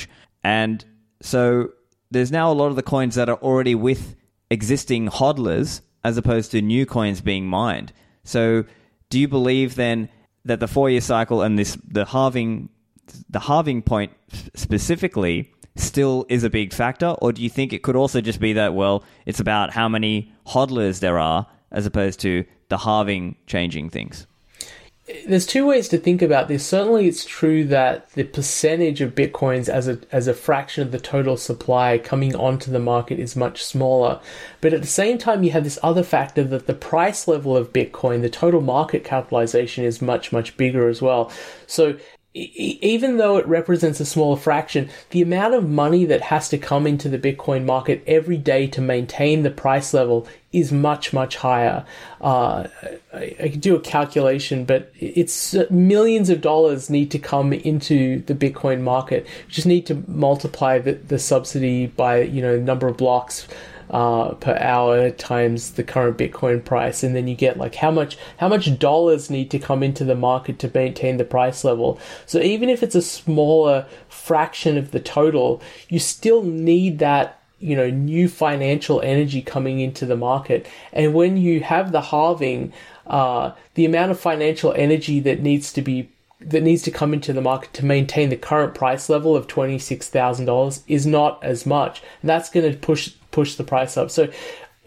And so there's now a lot of the coins that are already with existing hodlers as opposed to new coins being mined. So do you believe then that the 4-year cycle and the halving point specifically still is a big factor? Or do you think it could also just be that, well, it's about how many hodlers there are as opposed to the halving changing things? There's two ways to think about this. Certainly it's true that the percentage of Bitcoins as a fraction of the total supply coming onto the market is much smaller. But at the same time, you have this other factor that the price level of Bitcoin, the total market capitalization, is much, much bigger as well. So even though it represents a smaller fraction, the amount of money that has to come into the Bitcoin market every day to maintain the price level is much, much higher. I can do a calculation, but it's millions of dollars need to come into the Bitcoin market. You just need to multiply the subsidy by, number of blocks per hour times the current Bitcoin price, and then you get like how much dollars need to come into the market to maintain the price level. So even if it's a smaller fraction of the total, you still need that new financial energy coming into the market. And when you have the halving, the amount of financial energy that needs to come into the market to maintain the current price level of $26,000 is not as much. And that's going to push the price up. So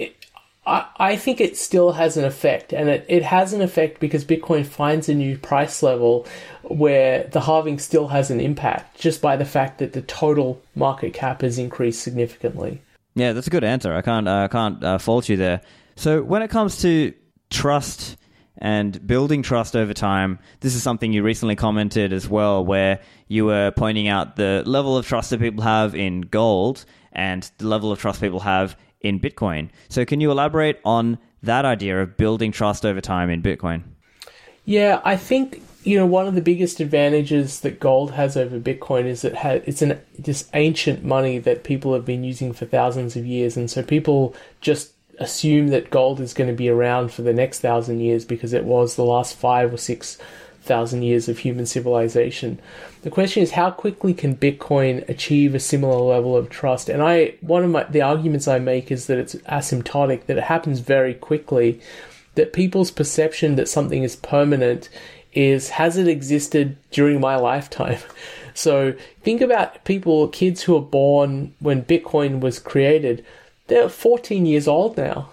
I think it still has an effect, and it has an effect because Bitcoin finds a new price level where the halving still has an impact just by the fact that the total market cap has increased significantly. Yeah, that's a good answer. I can't fault you there. So when it comes to trust and building trust over time, this is something you recently commented as well, where you were pointing out the level of trust that people have in gold and the level of trust people have in Bitcoin. So can you elaborate on that idea of building trust over time in Bitcoin? Yeah, I think one of the biggest advantages that gold has over Bitcoin is it's this ancient money that people have been using for thousands of years, and so people just assume that gold is going to be around for the next 1,000 years because it was the last 5,000 or 6,000 years of human civilization. The question is, how quickly can Bitcoin achieve a similar level of trust? And the arguments I make is that it's asymptotic, that it happens very quickly, that people's perception that something is permanent has it existed during my lifetime? So think about kids who were born when Bitcoin was created. They're 14 years old now.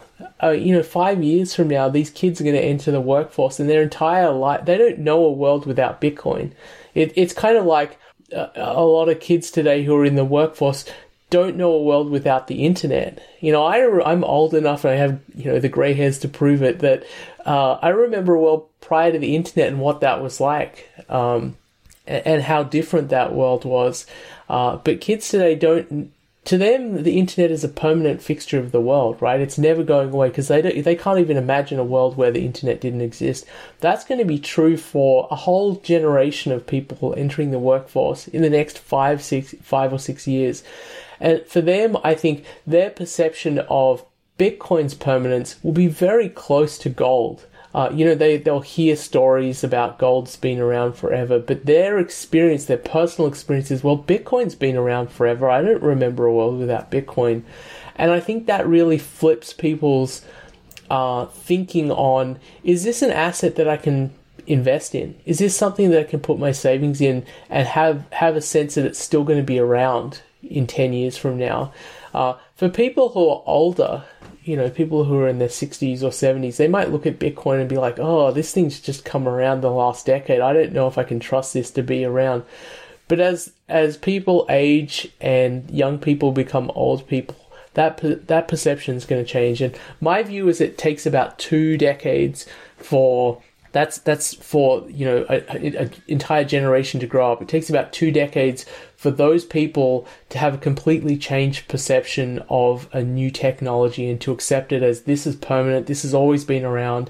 5 years from now, these kids are going to enter the workforce, and their entire life, they don't know a world without Bitcoin. It's kind of like a lot of kids today who are in the workforce don't know a world without the internet. I'm old enough, and I have the gray hairs to prove it, that I remember a world prior to the internet and what that was like, and how different that world was. But kids today don't. To them, the internet is a permanent fixture of the world, right? It's never going away because they can't even imagine a world where the internet didn't exist. That's going to be true for a whole generation of people entering the workforce in the next 5 or 6 years. And for them, I think their perception of Bitcoin's permanence will be very close to gold. They'll hear stories about gold's been around forever, but their personal experience is, well, Bitcoin's been around forever. I don't remember a world without Bitcoin. And I think that really flips people's thinking on, is this an asset that I can invest in? Is this something that I can put my savings in and have a sense that it's still going to be around in 10 years from now? For people who are older, people who are in their 60s or 70s, they might look at Bitcoin and be like, oh, this thing's just come around the last decade. I don't know if I can trust this to be around. But as people age and young people become old people, that perception is going to change. And my view is it takes about 2 decades for an entire generation to grow up. It takes about 2 decades for those people to have a completely changed perception of a new technology and to accept it as this is permanent, this has always been around,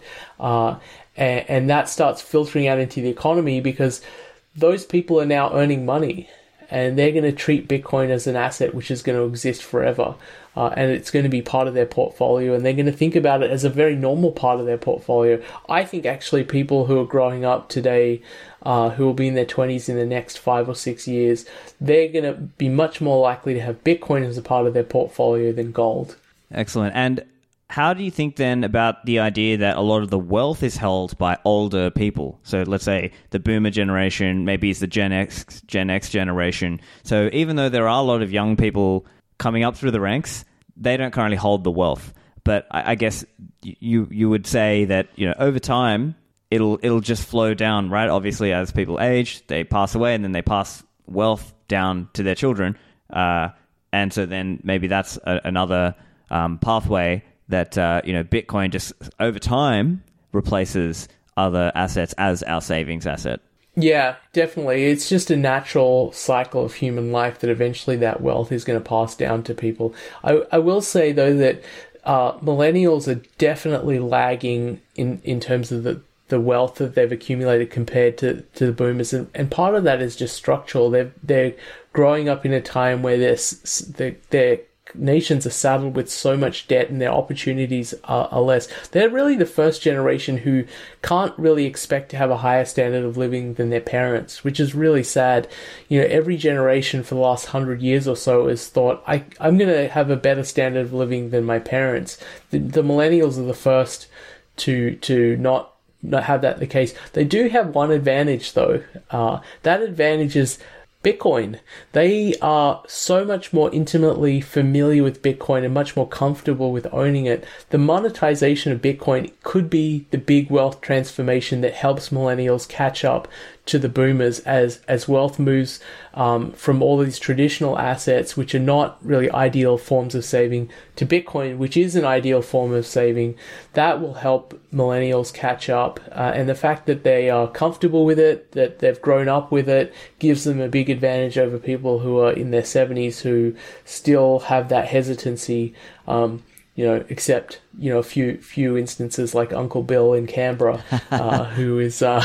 and that starts filtering out into the economy because those people are now earning money. and they're going to treat Bitcoin as an asset which is going to exist forever. And it's going to be part of their portfolio, and they're going to think about it as a very normal part of their portfolio. I think actually people who are growing up today, who will be in their 20s in the next 5 or 6 years, they're going to be much more likely to have Bitcoin as a part of their portfolio than gold. Excellent. And how do you think then about the idea that a lot of the wealth is held by older people? So let's say the boomer generation, maybe it's the Gen X generation. So even though there are a lot of young people coming up through the ranks, they don't currently hold the wealth. But I guess you would say that, you know, over time it'll just flow down, right? Obviously, as people age, they pass away, and then they pass wealth down to their children, and so then maybe that's another pathway that Bitcoin just over time replaces other assets as our savings asset. Yeah, definitely. It's just a natural cycle of human life that eventually that wealth is going to pass down to people. I will say, though, that millennials are definitely lagging in terms of the wealth that they've accumulated compared to the boomers. And part of that is just structural. They're growing up in a time where their nations are saddled with so much debt and their opportunities are less. They're really the first generation who can't really expect to have a higher standard of living than their parents, which is really sad. You know, every generation for the last 100 years or so has thought, I'm going to have a better standard of living than my parents. The millennials are the first to not have that the case. They do have one advantage, though. That advantage is Bitcoin. They are so much more intimately familiar with Bitcoin and much more comfortable with owning it. The monetization of Bitcoin could be the big wealth transformation that helps millennials catch up to the boomers as wealth moves from all these traditional assets, which are not really ideal forms of saving, to Bitcoin, which is an ideal form of saving. That will help millennials catch up. And the fact that they are comfortable with it, that they've grown up with it, gives them a big advantage over people who are in their 70s who still have that hesitancy. Except, a few instances like Uncle Bill in Canberra, who is in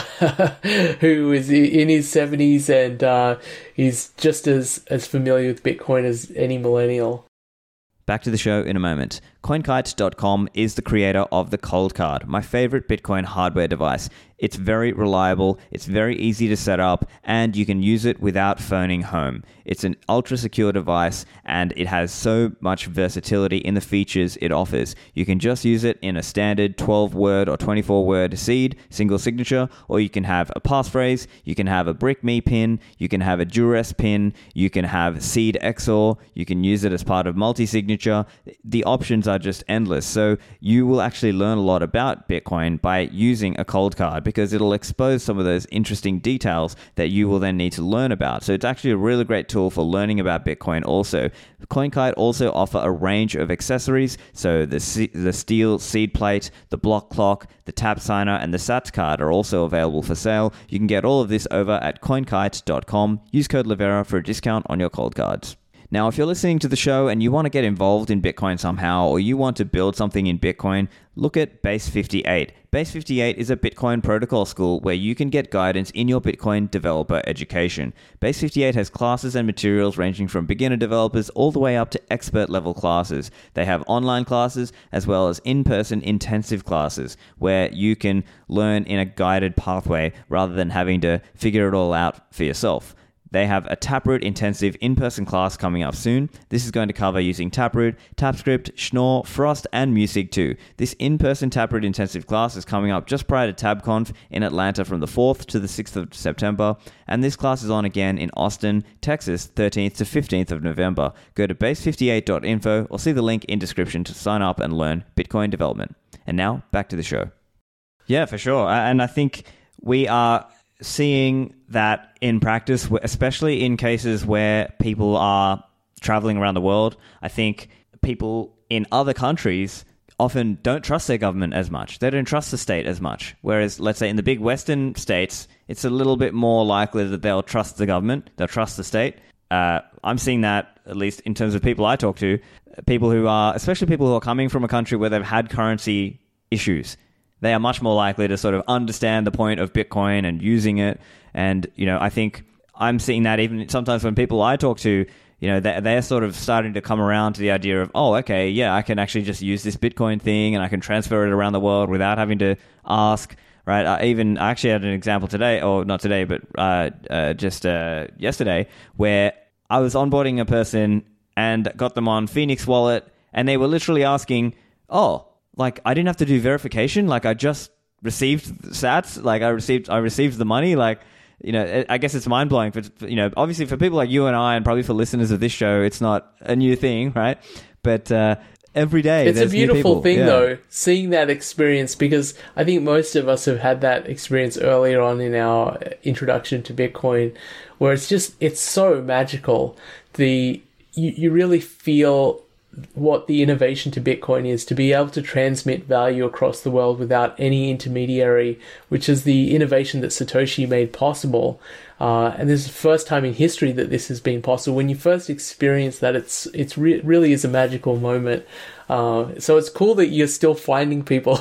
his 70s and is just as familiar with Bitcoin as any millennial. Back to the show in a moment. CoinKite.com is the creator of the Cold Card, my favorite Bitcoin hardware device. It's very reliable, it's very easy to set up, and you can use it without phoning home. It's an ultra-secure device, and it has so much versatility in the features it offers. You can just use it in a standard 12-word or 24-word seed, single signature, or you can have a passphrase, you can have a BrickMe pin, you can have a Duress pin, you can have seed XOR, you can use it as part of multi-signature. The options are just endless. So you will actually learn a lot about Bitcoin by using a Cold Card, because it'll expose some of those interesting details that you will then need to learn about. So it's actually a really great tool for learning about Bitcoin also. CoinKite also offer a range of accessories. So the steel seed plate, the block clock, the tap signer, and the Sats card are also available for sale. You can get all of this over at CoinKite.com. Use code Livera for a discount on your Cold Cards. Now, if you're listening to the show and you want to get involved in Bitcoin somehow, or you want to build something in Bitcoin, look at Base 58. Base 58 is a Bitcoin protocol school where you can get guidance in your Bitcoin developer education. Base 58 has classes and materials ranging from beginner developers all the way up to expert level classes. They have online classes as well as in-person intensive classes where you can learn in a guided pathway rather than having to figure it all out for yourself. They have a Taproot intensive in-person class coming up soon. This is going to cover using Taproot, TapScript, Schnorr, Frost, and Music 2. This in-person Taproot intensive class is coming up just prior to TabConf in Atlanta from the 4th to the 6th of September, and this class is on again in Austin, Texas, 13th to 15th of November. Go to base58.info or see the link in description to sign up and learn Bitcoin development. And now, back to the show. Yeah, for sure. And I think we are seeing that in practice, especially in cases where people are traveling around the world. I think people in other countries often don't trust their government as much. They don't trust the state as much. Whereas, let's say in the big Western states, it's a little bit more likely that they'll trust the government, they'll trust the state. I'm seeing that, at least in terms of people I talk to, especially people who are coming from a country where they've had currency issues. They are much more likely to sort of understand the point of Bitcoin and using it. And, I think I'm seeing that even sometimes when people I talk to, they're sort of starting to come around to the idea of, oh, okay, yeah, I can actually just use this Bitcoin thing and I can transfer it around the world without having to ask, right? I actually had an example today, or not today, but just yesterday, where I was onboarding a person and got them on Phoenix Wallet, and they were literally asking, oh, like, I didn't have to do verification, like I just received sats, like I received the money, like, I guess it's mind-blowing for, obviously for people like you and I, and probably for listeners of this show, it's not a new thing, right? But every day it's a beautiful thing, yeah. though, seeing that experience, because I think most of us have had that experience earlier on in our introduction to Bitcoin, where it's so magical. You really feel what the innovation to Bitcoin is, to be able to transmit value across the world without any intermediary, which is the innovation that Satoshi made possible. And this is the first time in history that this has been possible. When you first experience that, it's really is a magical moment. So it's cool that you're still finding people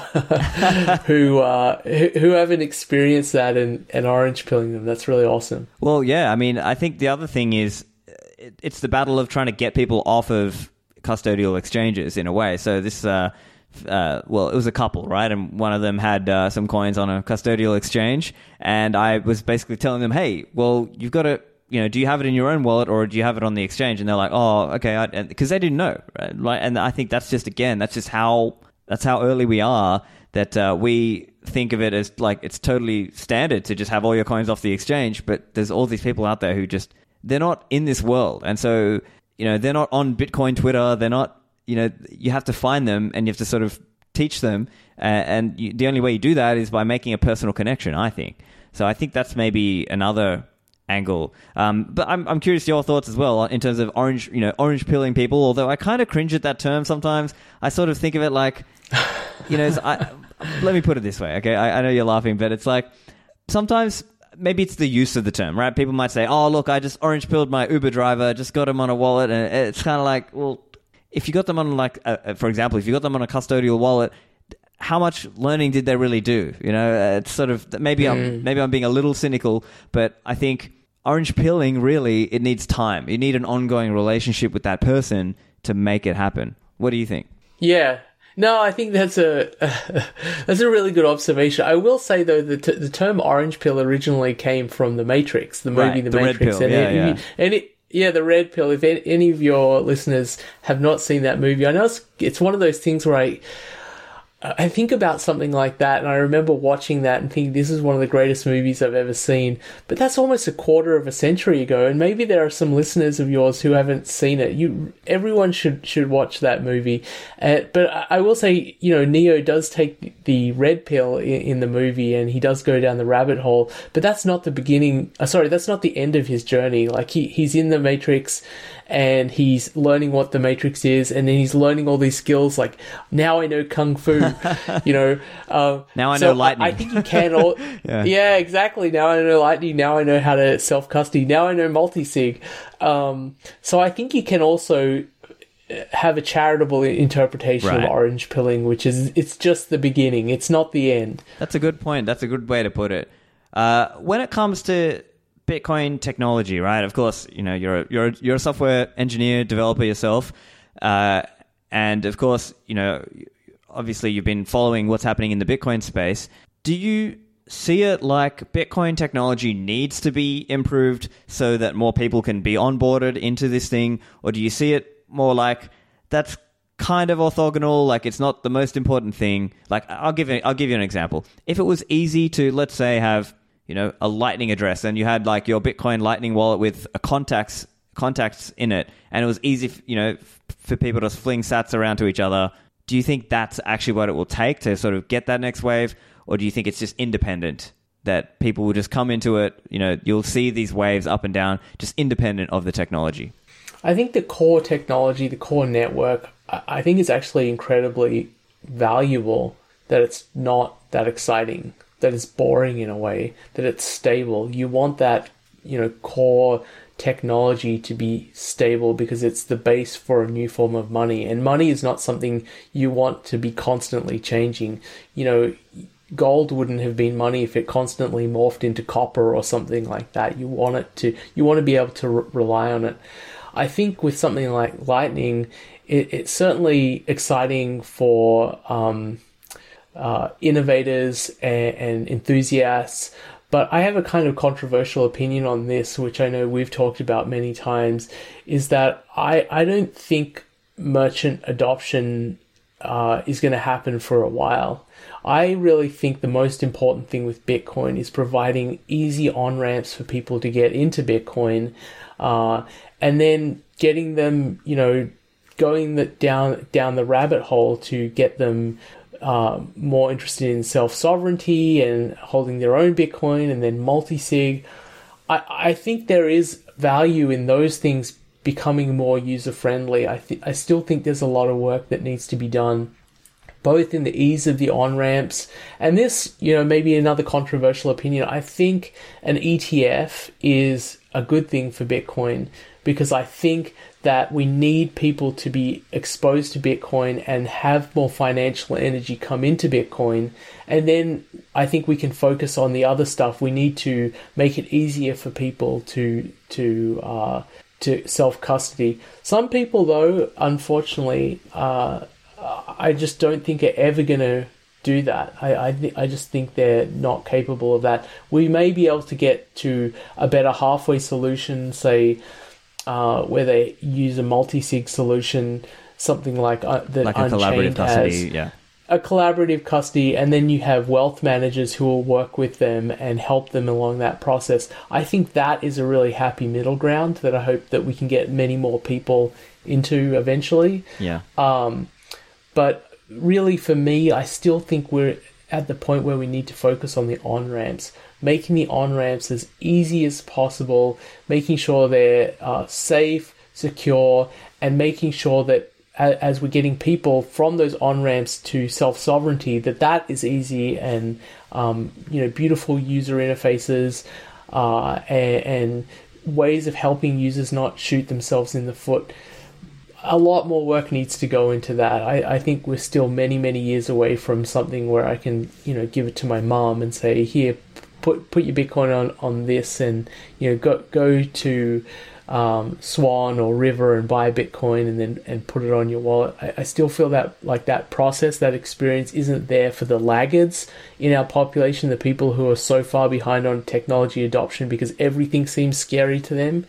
who haven't experienced that and orange pilling them. That's really awesome. Well, yeah, I mean, I think the other thing is it's the battle of trying to get people off of custodial exchanges in a way. So this, it was a couple, right? And one of them had some coins on a custodial exchange, and I was basically telling them, hey, well, you've got to, do you have it in your own wallet or do you have it on the exchange? And they're like, oh, okay, because they didn't know, right? And I think that's just how early we are, that we think of it as like it's totally standard to just have all your coins off the exchange, but there's all these people out there who they're not in this world, and so they're not on Bitcoin Twitter. They're not, you have to find them and you have to sort of teach them. The only way you do that is by making a personal connection, I think. So I think that's maybe another angle. But I'm curious your thoughts as well in terms of orange pilling people, although I kind of cringe at that term sometimes. I sort of think of it like, let me put it this way, okay? I know you're laughing, but it's like sometimes maybe it's the use of the term, right? People might say, oh, look, I just orange pilled my Uber driver, just got him on a wallet. And it's kind of like, well, if you got them on for example, if you got them on a custodial wallet, how much learning did they really do? It's sort of, maybe I'm being a little cynical, but I think orange pilling, really, it needs time. You need an ongoing relationship with that person to make it happen. What do you think? Yeah. No, I think that's a really good observation. I will say, though, the term orange pill originally came from The Matrix, the movie, right, The Matrix. Red pill. The red pill. If any of your listeners have not seen that movie, I know it's one of those things where I think about something like that, and I remember watching that and thinking, this is one of the greatest movies I've ever seen. But that's almost a quarter of a century ago, and maybe there are some listeners of yours who haven't seen it. Everyone should watch that movie. But I will say, Neo does take the red pill in the movie, and he does go down the rabbit hole. But that's not the beginning. That's not the end of his journey. Like he's in the Matrix, and he's learning what the Matrix is, and then he's learning all these skills. Like, now I know Kung Fu, now I know lightning. I think you can yeah, exactly. Now I know lightning. Now I know how to self-custody. Now I know multi-sig. So I think you can also have a charitable interpretation of orange pilling, which is, it's just the beginning. It's not the end. That's a good point. That's a good way to put it. When it comes to Bitcoin technology, right? Of course, you're a software engineer, developer yourself, and of course, obviously you've been following what's happening in the Bitcoin space. Do you see it like Bitcoin technology needs to be improved so that more people can be onboarded into this thing, or do you see it more like that's kind of orthogonal, like it's not the most important thing? Like I'll give you an example. If it was easy to, let's say, have a Lightning address, and you had like your Bitcoin Lightning wallet with a contacts in it, and it was easy, for people to fling sats around to each other. Do you think that's actually what it will take to sort of get that next wave, or do you think it's just independent, that people will just come into it? You'll see these waves up and down, just independent of the technology. I think the core technology, the core network, I think it's actually incredibly valuable. That it's not that exciting, that it's boring in a way, that it's stable. You want that, core technology to be stable because it's the base for a new form of money. And money is not something you want to be constantly changing. gold wouldn't have been money if it constantly morphed into copper or something like that. You want to be able to rely on it. I think with something like Lightning, it's certainly exciting for innovators and enthusiasts. But I have a kind of controversial opinion on this, which I know we've talked about many times, is that I don't think merchant adoption is going to happen for a while. I really think the most important thing with Bitcoin is providing easy on-ramps for people to get into Bitcoin, and then getting them, going down the rabbit hole to get them more interested in self-sovereignty and holding their own Bitcoin, and then multi-sig. I think there is value in those things becoming more user-friendly. I still think there's a lot of work that needs to be done, both in the ease of the on-ramps, and this, maybe another controversial opinion. I think an ETF is a good thing for Bitcoin, because I think that we need people to be exposed to Bitcoin and have more financial energy come into Bitcoin. And then I think we can focus on the other stuff. We need to make it easier for people to self-custody. Some people, though, unfortunately, I just don't think are ever going to do that. I just think they're not capable of that. We may be able to get to a better halfway solution, say, where they use a multi-sig solution, something like that, like a collaborative custody, a collaborative custody, and then you have wealth managers who will work with them and help them along that process. I think that is a really happy middle ground that I hope that we can get many more people into eventually. Yeah. But really, for me, I still think we're at the point where we need to focus on the on-ramps, making the on-ramps as easy as possible, making sure they're safe, secure, and making sure that as we're getting people from those on-ramps to self-sovereignty, that is easy, and beautiful user interfaces and ways of helping users not shoot themselves in the foot. A lot more work needs to go into that. I think we're still many, many years away from something where I can, give it to my mom and say, here, put your Bitcoin on this, and go to Swan or River and buy Bitcoin and put it on your wallet. I still feel that that process, that experience isn't there for the laggards in our population, the people who are so far behind on technology adoption because everything seems scary to them.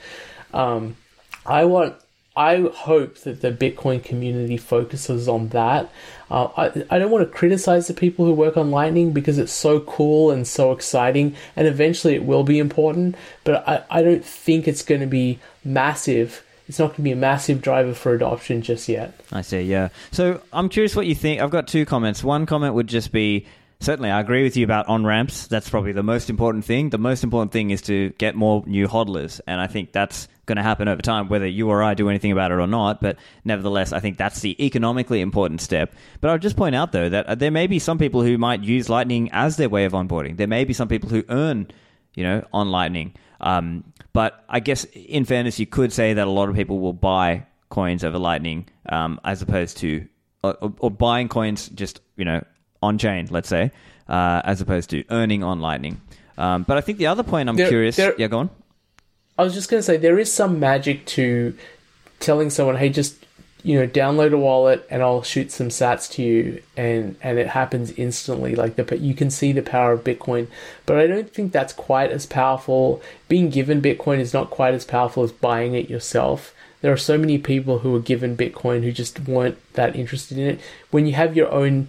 I hope that the Bitcoin community focuses on that. I don't want to criticize the people who work on Lightning because it's so cool and so exciting, and eventually it will be important, but I don't think it's going to be massive. It's not going to be a massive driver for adoption just yet. I see, yeah. So I'm curious what you think. I've got two comments. One comment would just be, certainly, I agree with you about on-ramps. That's probably the most important thing. The most important thing is to get more new hodlers, and I think that's going to happen over time, whether you or I do anything about it or not. But nevertheless, I think that's the economically important step. But I'll just point out, though, that there may be some people who might use Lightning as their way of onboarding. There may be some people who earn, on Lightning. But I guess, in fairness, you could say that a lot of people will buy coins over Lightning as opposed to or buying coins just, on-chain, let's say, as opposed to earning on Lightning. But I think the other point I'm curious... Yeah, go on. I was just going to say, there is some magic to telling someone, hey, just, download a wallet and I'll shoot some sats to you, and it happens instantly. You can see the power of Bitcoin. But I don't think that's quite as powerful. Being given Bitcoin is not quite as powerful as buying it yourself. There are so many people who were given Bitcoin who just weren't that interested in it. When you have your own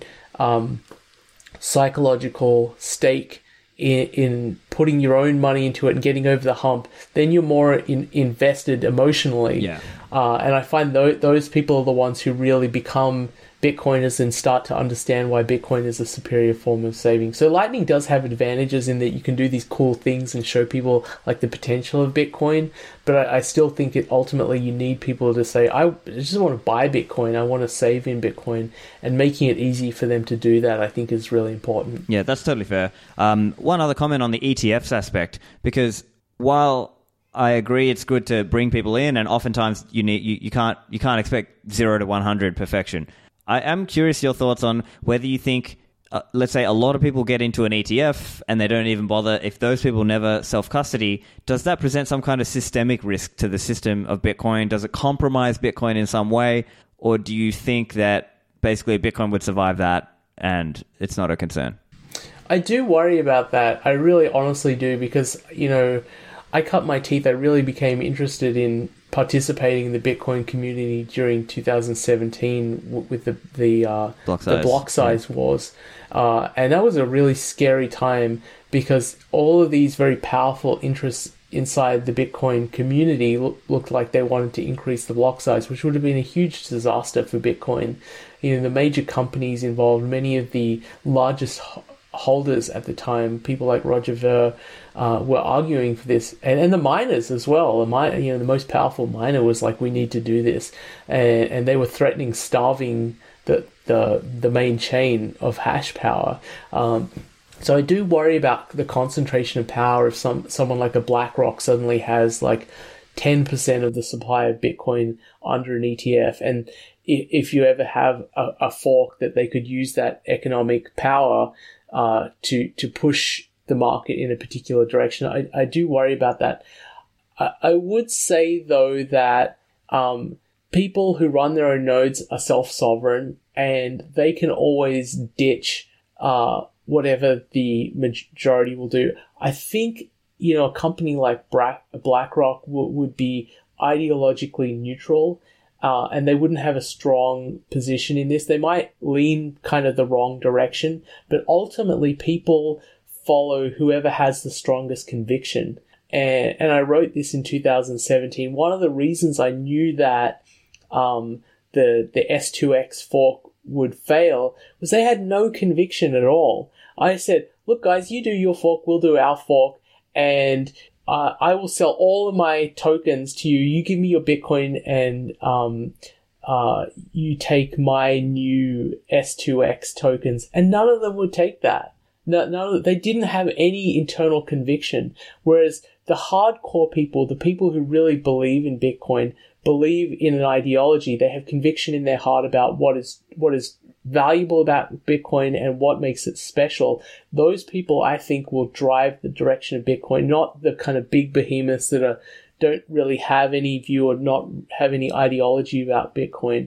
psychological stake in putting your own money into it and getting over the hump, then you're more invested emotionally. Yeah. And I find those people are the ones who really become Bitcoiners and start to understand why Bitcoin is a superior form of saving. So Lightning does have advantages in that you can do these cool things and show people the potential of Bitcoin. But I still think ultimately you need people to say, I just want to buy Bitcoin. I want to save in Bitcoin, and making it easy for them to do that, I think, is really important. Yeah, that's totally fair. One other comment on the ETFs aspect, because while I agree it's good to bring people in, and oftentimes you can't expect 0 to 100 perfection. I am curious your thoughts on whether you think let's say a lot of people get into an ETF and they don't even bother, if those people never self-custody, does that present some kind of systemic risk to the system of Bitcoin? Does it compromise Bitcoin in some way? Or do you think that basically Bitcoin would survive that and it's not a concern? I do worry about that. I really honestly do, because, I cut my teeth. I really became interested in participating in the Bitcoin community during 2017 with the block size wars. And that was a really scary time, because all of these very powerful interests inside the Bitcoin community looked like they wanted to increase the block size, which would have been a huge disaster for Bitcoin. The major companies involved, many of the largest holders at the time, people like Roger Ver, were arguing for this, and the miners as well. The most powerful miner was like, we need to do this, and they were threatening starving the main chain of hash power. So I do worry about the concentration of power if someone like a BlackRock suddenly has like 10% of the supply of Bitcoin under an ETF, and if you ever have a fork that they could use that economic power to push the market in a particular direction. I do worry about that. I would say, though, that people who run their own nodes are self-sovereign, and they can always ditch whatever the majority will do. I think, a company like BlackRock would be ideologically neutral, and they wouldn't have a strong position in this. They might lean kind of the wrong direction, but ultimately people follow whoever has the strongest conviction. And I wrote this in 2017. One of the reasons I knew that the S2X fork would fail was they had no conviction at all. I said, look guys, you do your fork, we'll do our fork, and I will sell all of my tokens to you. You give me your Bitcoin, and you take my new S2X tokens. And none of them would take that. They didn't have any internal conviction. Whereas the hardcore people, the people who really believe in Bitcoin, believe in an ideology. They have conviction in their heart about what is valuable about Bitcoin and what makes it special. Those people, I think, will drive the direction of Bitcoin, not the kind of big behemoths that don't really have any view or not have any ideology about Bitcoin.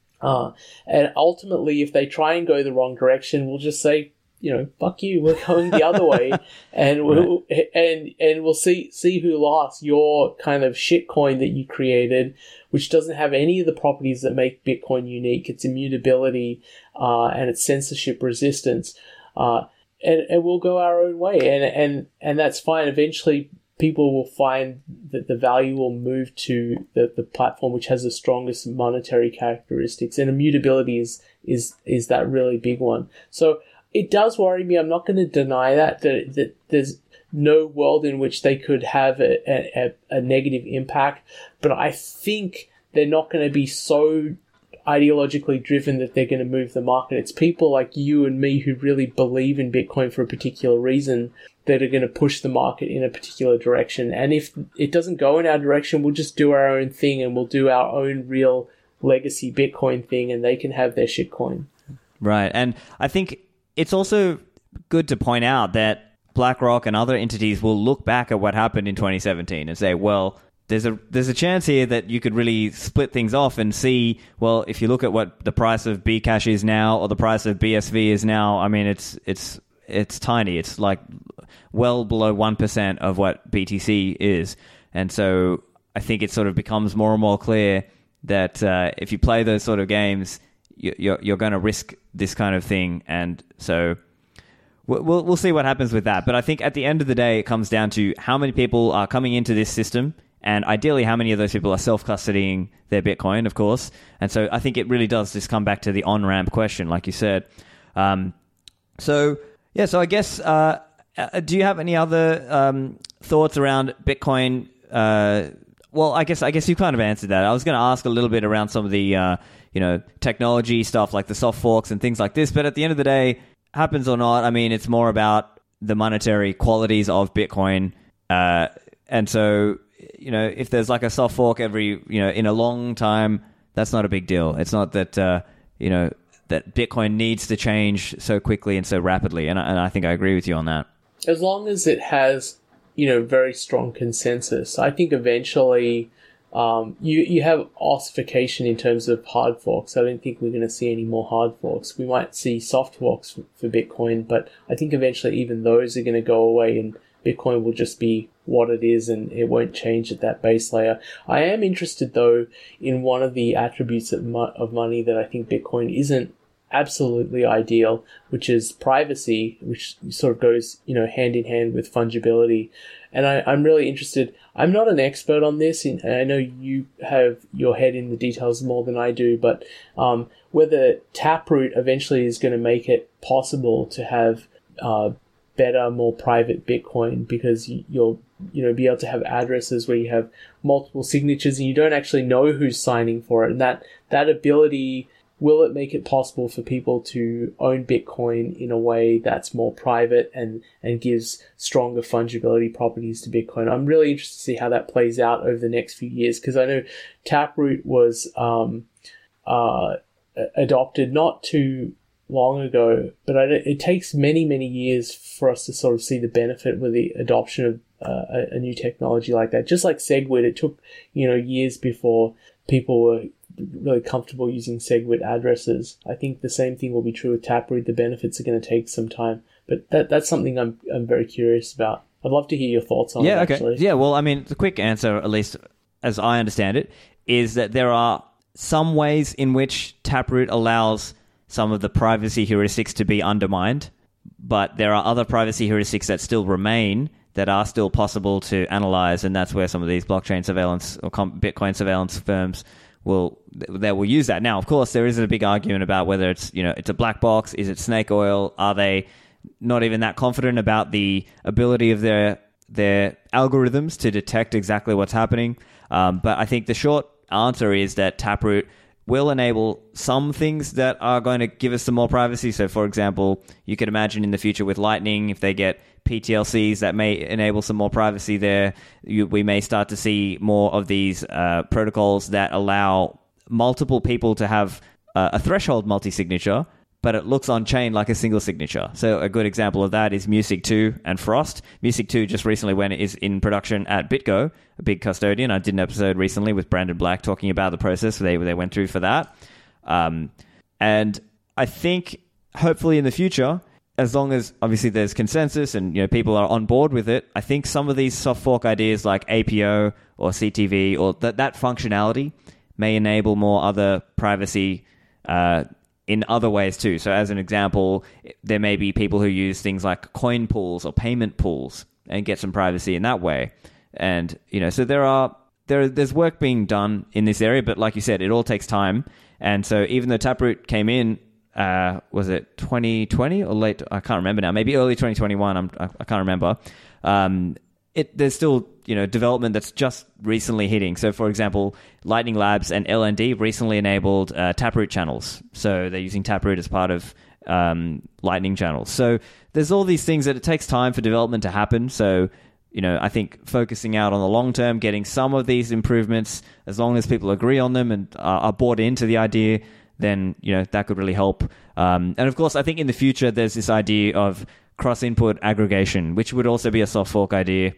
And ultimately, if they try and go the wrong direction, we'll just say, fuck you, we're going the other way, and we'll see who lost your kind of shitcoin that you created, which doesn't have any of the properties that make Bitcoin unique, its immutability, and its censorship resistance, and we'll go our own way, and that's fine. Eventually, people will find that the value will move to the platform which has the strongest monetary characteristics, and immutability is that really big one. So it does worry me. I'm not going to deny that there's no world in which they could have a negative impact, but I think they're not going to be so ideologically driven that they're going to move the market. It's people like you and me who really believe in Bitcoin for a particular reason that are going to push the market in a particular direction. And if it doesn't go in our direction, we'll just do our own thing, and we'll do our own real legacy Bitcoin thing, and they can have their shitcoin. Right. And I think it's also good to point out that BlackRock and other entities will look back at what happened in 2017 and say, well, there's a chance here that you could really split things off and see, well, if you look at what the price of Bcash is now or the price of BSV is now, I mean, it's tiny. It's like well below 1% of what BTC is. And so I think it sort of becomes more and more clear that if you play those sort of games, you're going to risk this kind of thing, and so we'll see what happens with that. But I think at the end of the day, it comes down to how many people are coming into this system, and ideally how many of those people are self-custodying their Bitcoin, of course. And so I think it really does just come back to the on-ramp question, like you said. So I guess, do you have any other thoughts around Bitcoin? Well, I guess you kind of answered that. I was going to ask a little bit around some of the technology stuff like the soft forks and things like this. But at the end of the day, happens or not, I mean, it's more about the monetary qualities of Bitcoin. And so, if there's like a soft fork every, in a long time, that's not a big deal. It's not that, that Bitcoin needs to change so quickly and so rapidly. And I think I agree with you on that. As long as it has, very strong consensus, I think eventually you have ossification in terms of hard forks. I don't think we're going to see any more hard forks. We might see soft forks for Bitcoin, but I think eventually even those are going to go away and Bitcoin will just be what it is and it won't change at that base layer. I am interested, though, in one of the attributes of money that I think Bitcoin isn't absolutely ideal, which is privacy, which sort of goes, hand in hand with fungibility. And I'm really interested. I'm not an expert on this, and I know you have your head in the details more than I do, but whether Taproot eventually is going to make it possible to have better, more private Bitcoin, because you'll be able to have addresses where you have multiple signatures and you don't actually know who's signing for it. And that ability, will it make it possible for people to own Bitcoin in a way that's more private and gives stronger fungibility properties to Bitcoin? I'm really interested to see how that plays out over the next few years, because I know Taproot was adopted not too long ago, but it takes many, many years for us to sort of see the benefit with the adoption of a new technology like that. Just like SegWit, it took years before people were really comfortable using SegWit addresses. I think the same thing will be true with Taproot. The benefits are going to take some time, but that's something I'm very curious about. I'd love to hear your thoughts on it, okay. actually. Yeah, well, I mean, the quick answer, at least as I understand it, is that there are some ways in which Taproot allows some of the privacy heuristics to be undermined, but there are other privacy heuristics that still remain that are still possible to analyze, and that's where some of these blockchain surveillance or Bitcoin surveillance firms will use that. Now, of course, there is a big argument about whether it's it's a black box, is it snake oil? Are they not even that confident about the ability of their algorithms to detect exactly what's happening? But I think the short answer is that Taproot will enable some things that are going to give us some more privacy. So, for example, you could imagine in the future with Lightning, if they get PTLCs, that may enable some more privacy there. We may start to see more of these protocols that allow multiple people to have a threshold multi-signature, but it looks on-chain like a single signature. So a good example of that is Music2 and Frost. Music2 just recently is in production at BitGo, a big custodian. I did an episode recently with Brandon Black talking about the process they went through for that. And I think hopefully in the future, as long as obviously there's consensus and people are on board with it, I think some of these soft fork ideas like APO or CTV or that functionality may enable more other privacy in other ways too. So as an example, there may be people who use things like coin pools or payment pools and get some privacy in that way. And, so there's work being done in this area, but like you said, it all takes time. And so even though Taproot came in, was it 2020 or late? I can't remember now. Maybe early 2021. I can't remember. There's still development that's just recently hitting. So, for example, Lightning Labs and LND recently enabled Taproot channels. So they're using Taproot as part of Lightning channels. So there's all these things that it takes time for development to happen. So I think focusing out on the long term, getting some of these improvements, as long as people agree on them and are bought into the idea, then that could really help. And of course, I think in the future there's this idea of cross-input aggregation, which would also be a soft fork idea.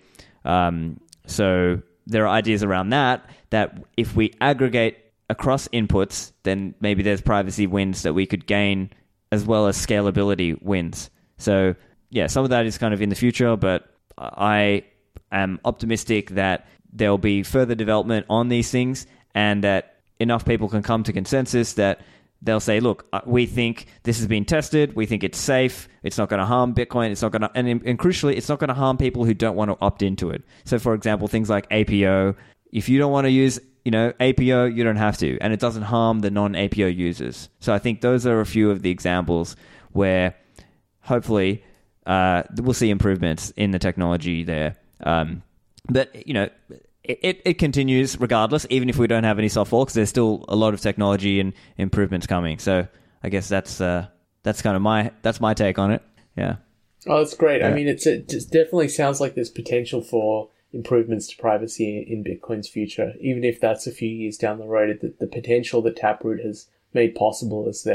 So there are ideas around that if we aggregate across inputs, then maybe there's privacy wins that we could gain as well as scalability wins. So yeah, some of that is kind of in the future, but I am optimistic that there'll be further development on these things and that enough people can come to consensus that they'll say, look, we think this has been tested. We think it's safe. It's not going to harm Bitcoin. It's not going to, and crucially, it's not going to harm people who don't want to opt into it. So, for example, things like APO. If you don't want to use, APO, you don't have to, and it doesn't harm the non-APO users. So, I think those are a few of the examples where hopefully we'll see improvements in the technology there. But It continues regardless, even if we don't have any soft forks. There's still a lot of technology and improvements coming. So I guess that's kind of my take on it. Yeah. Oh, that's great. Yeah. I mean, it definitely sounds like there's potential for improvements to privacy in Bitcoin's future, even if that's a few years down the road. The potential that Taproot has made possible is there.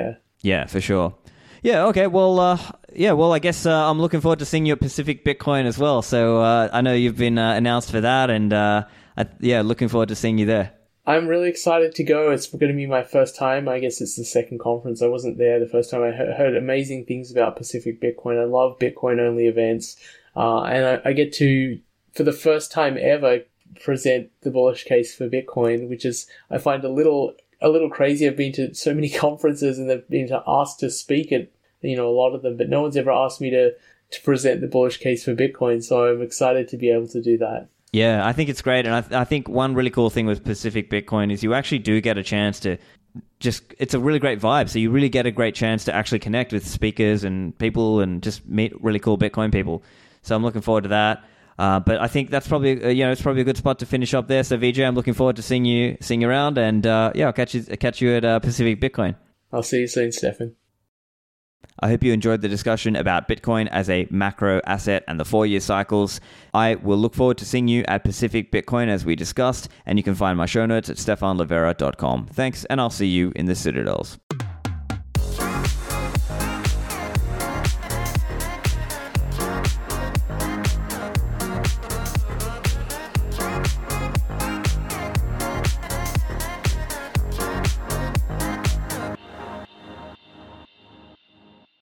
Yeah, for sure. Yeah, okay. Well, I guess I'm looking forward to seeing you at Pacific Bitcoin as well. So I know you've been announced for that, and looking forward to seeing you there. I'm really excited to go. It's going to be my first time. I guess it's the second conference. I wasn't there the first time. I heard amazing things about Pacific Bitcoin. I love Bitcoin-only events. And I get to, for the first time ever, present the bullish case for Bitcoin, which is, I find a little crazy. I've been to so many conferences and they've been asked to speak at, a lot of them, but no one's ever asked me to present the bullish case for Bitcoin. So I'm excited to be able to do that. Yeah, I think it's great. And I think one really cool thing with Pacific Bitcoin is you actually do get a chance to it's a really great vibe. So you really get a great chance to actually connect with speakers and people and just meet really cool Bitcoin people. So I'm looking forward to that. But I think that's probably, it's probably a good spot to finish up there. So Vijay, I'm looking forward to seeing you around, and I'll catch you at Pacific Bitcoin. I'll see you soon, Stefan. I hope you enjoyed the discussion about Bitcoin as a macro asset and the 4-year cycles. I will look forward to seeing you at Pacific Bitcoin as we discussed, and you can find my show notes at stefanlivera.com. Thanks, and I'll see you in the Citadels.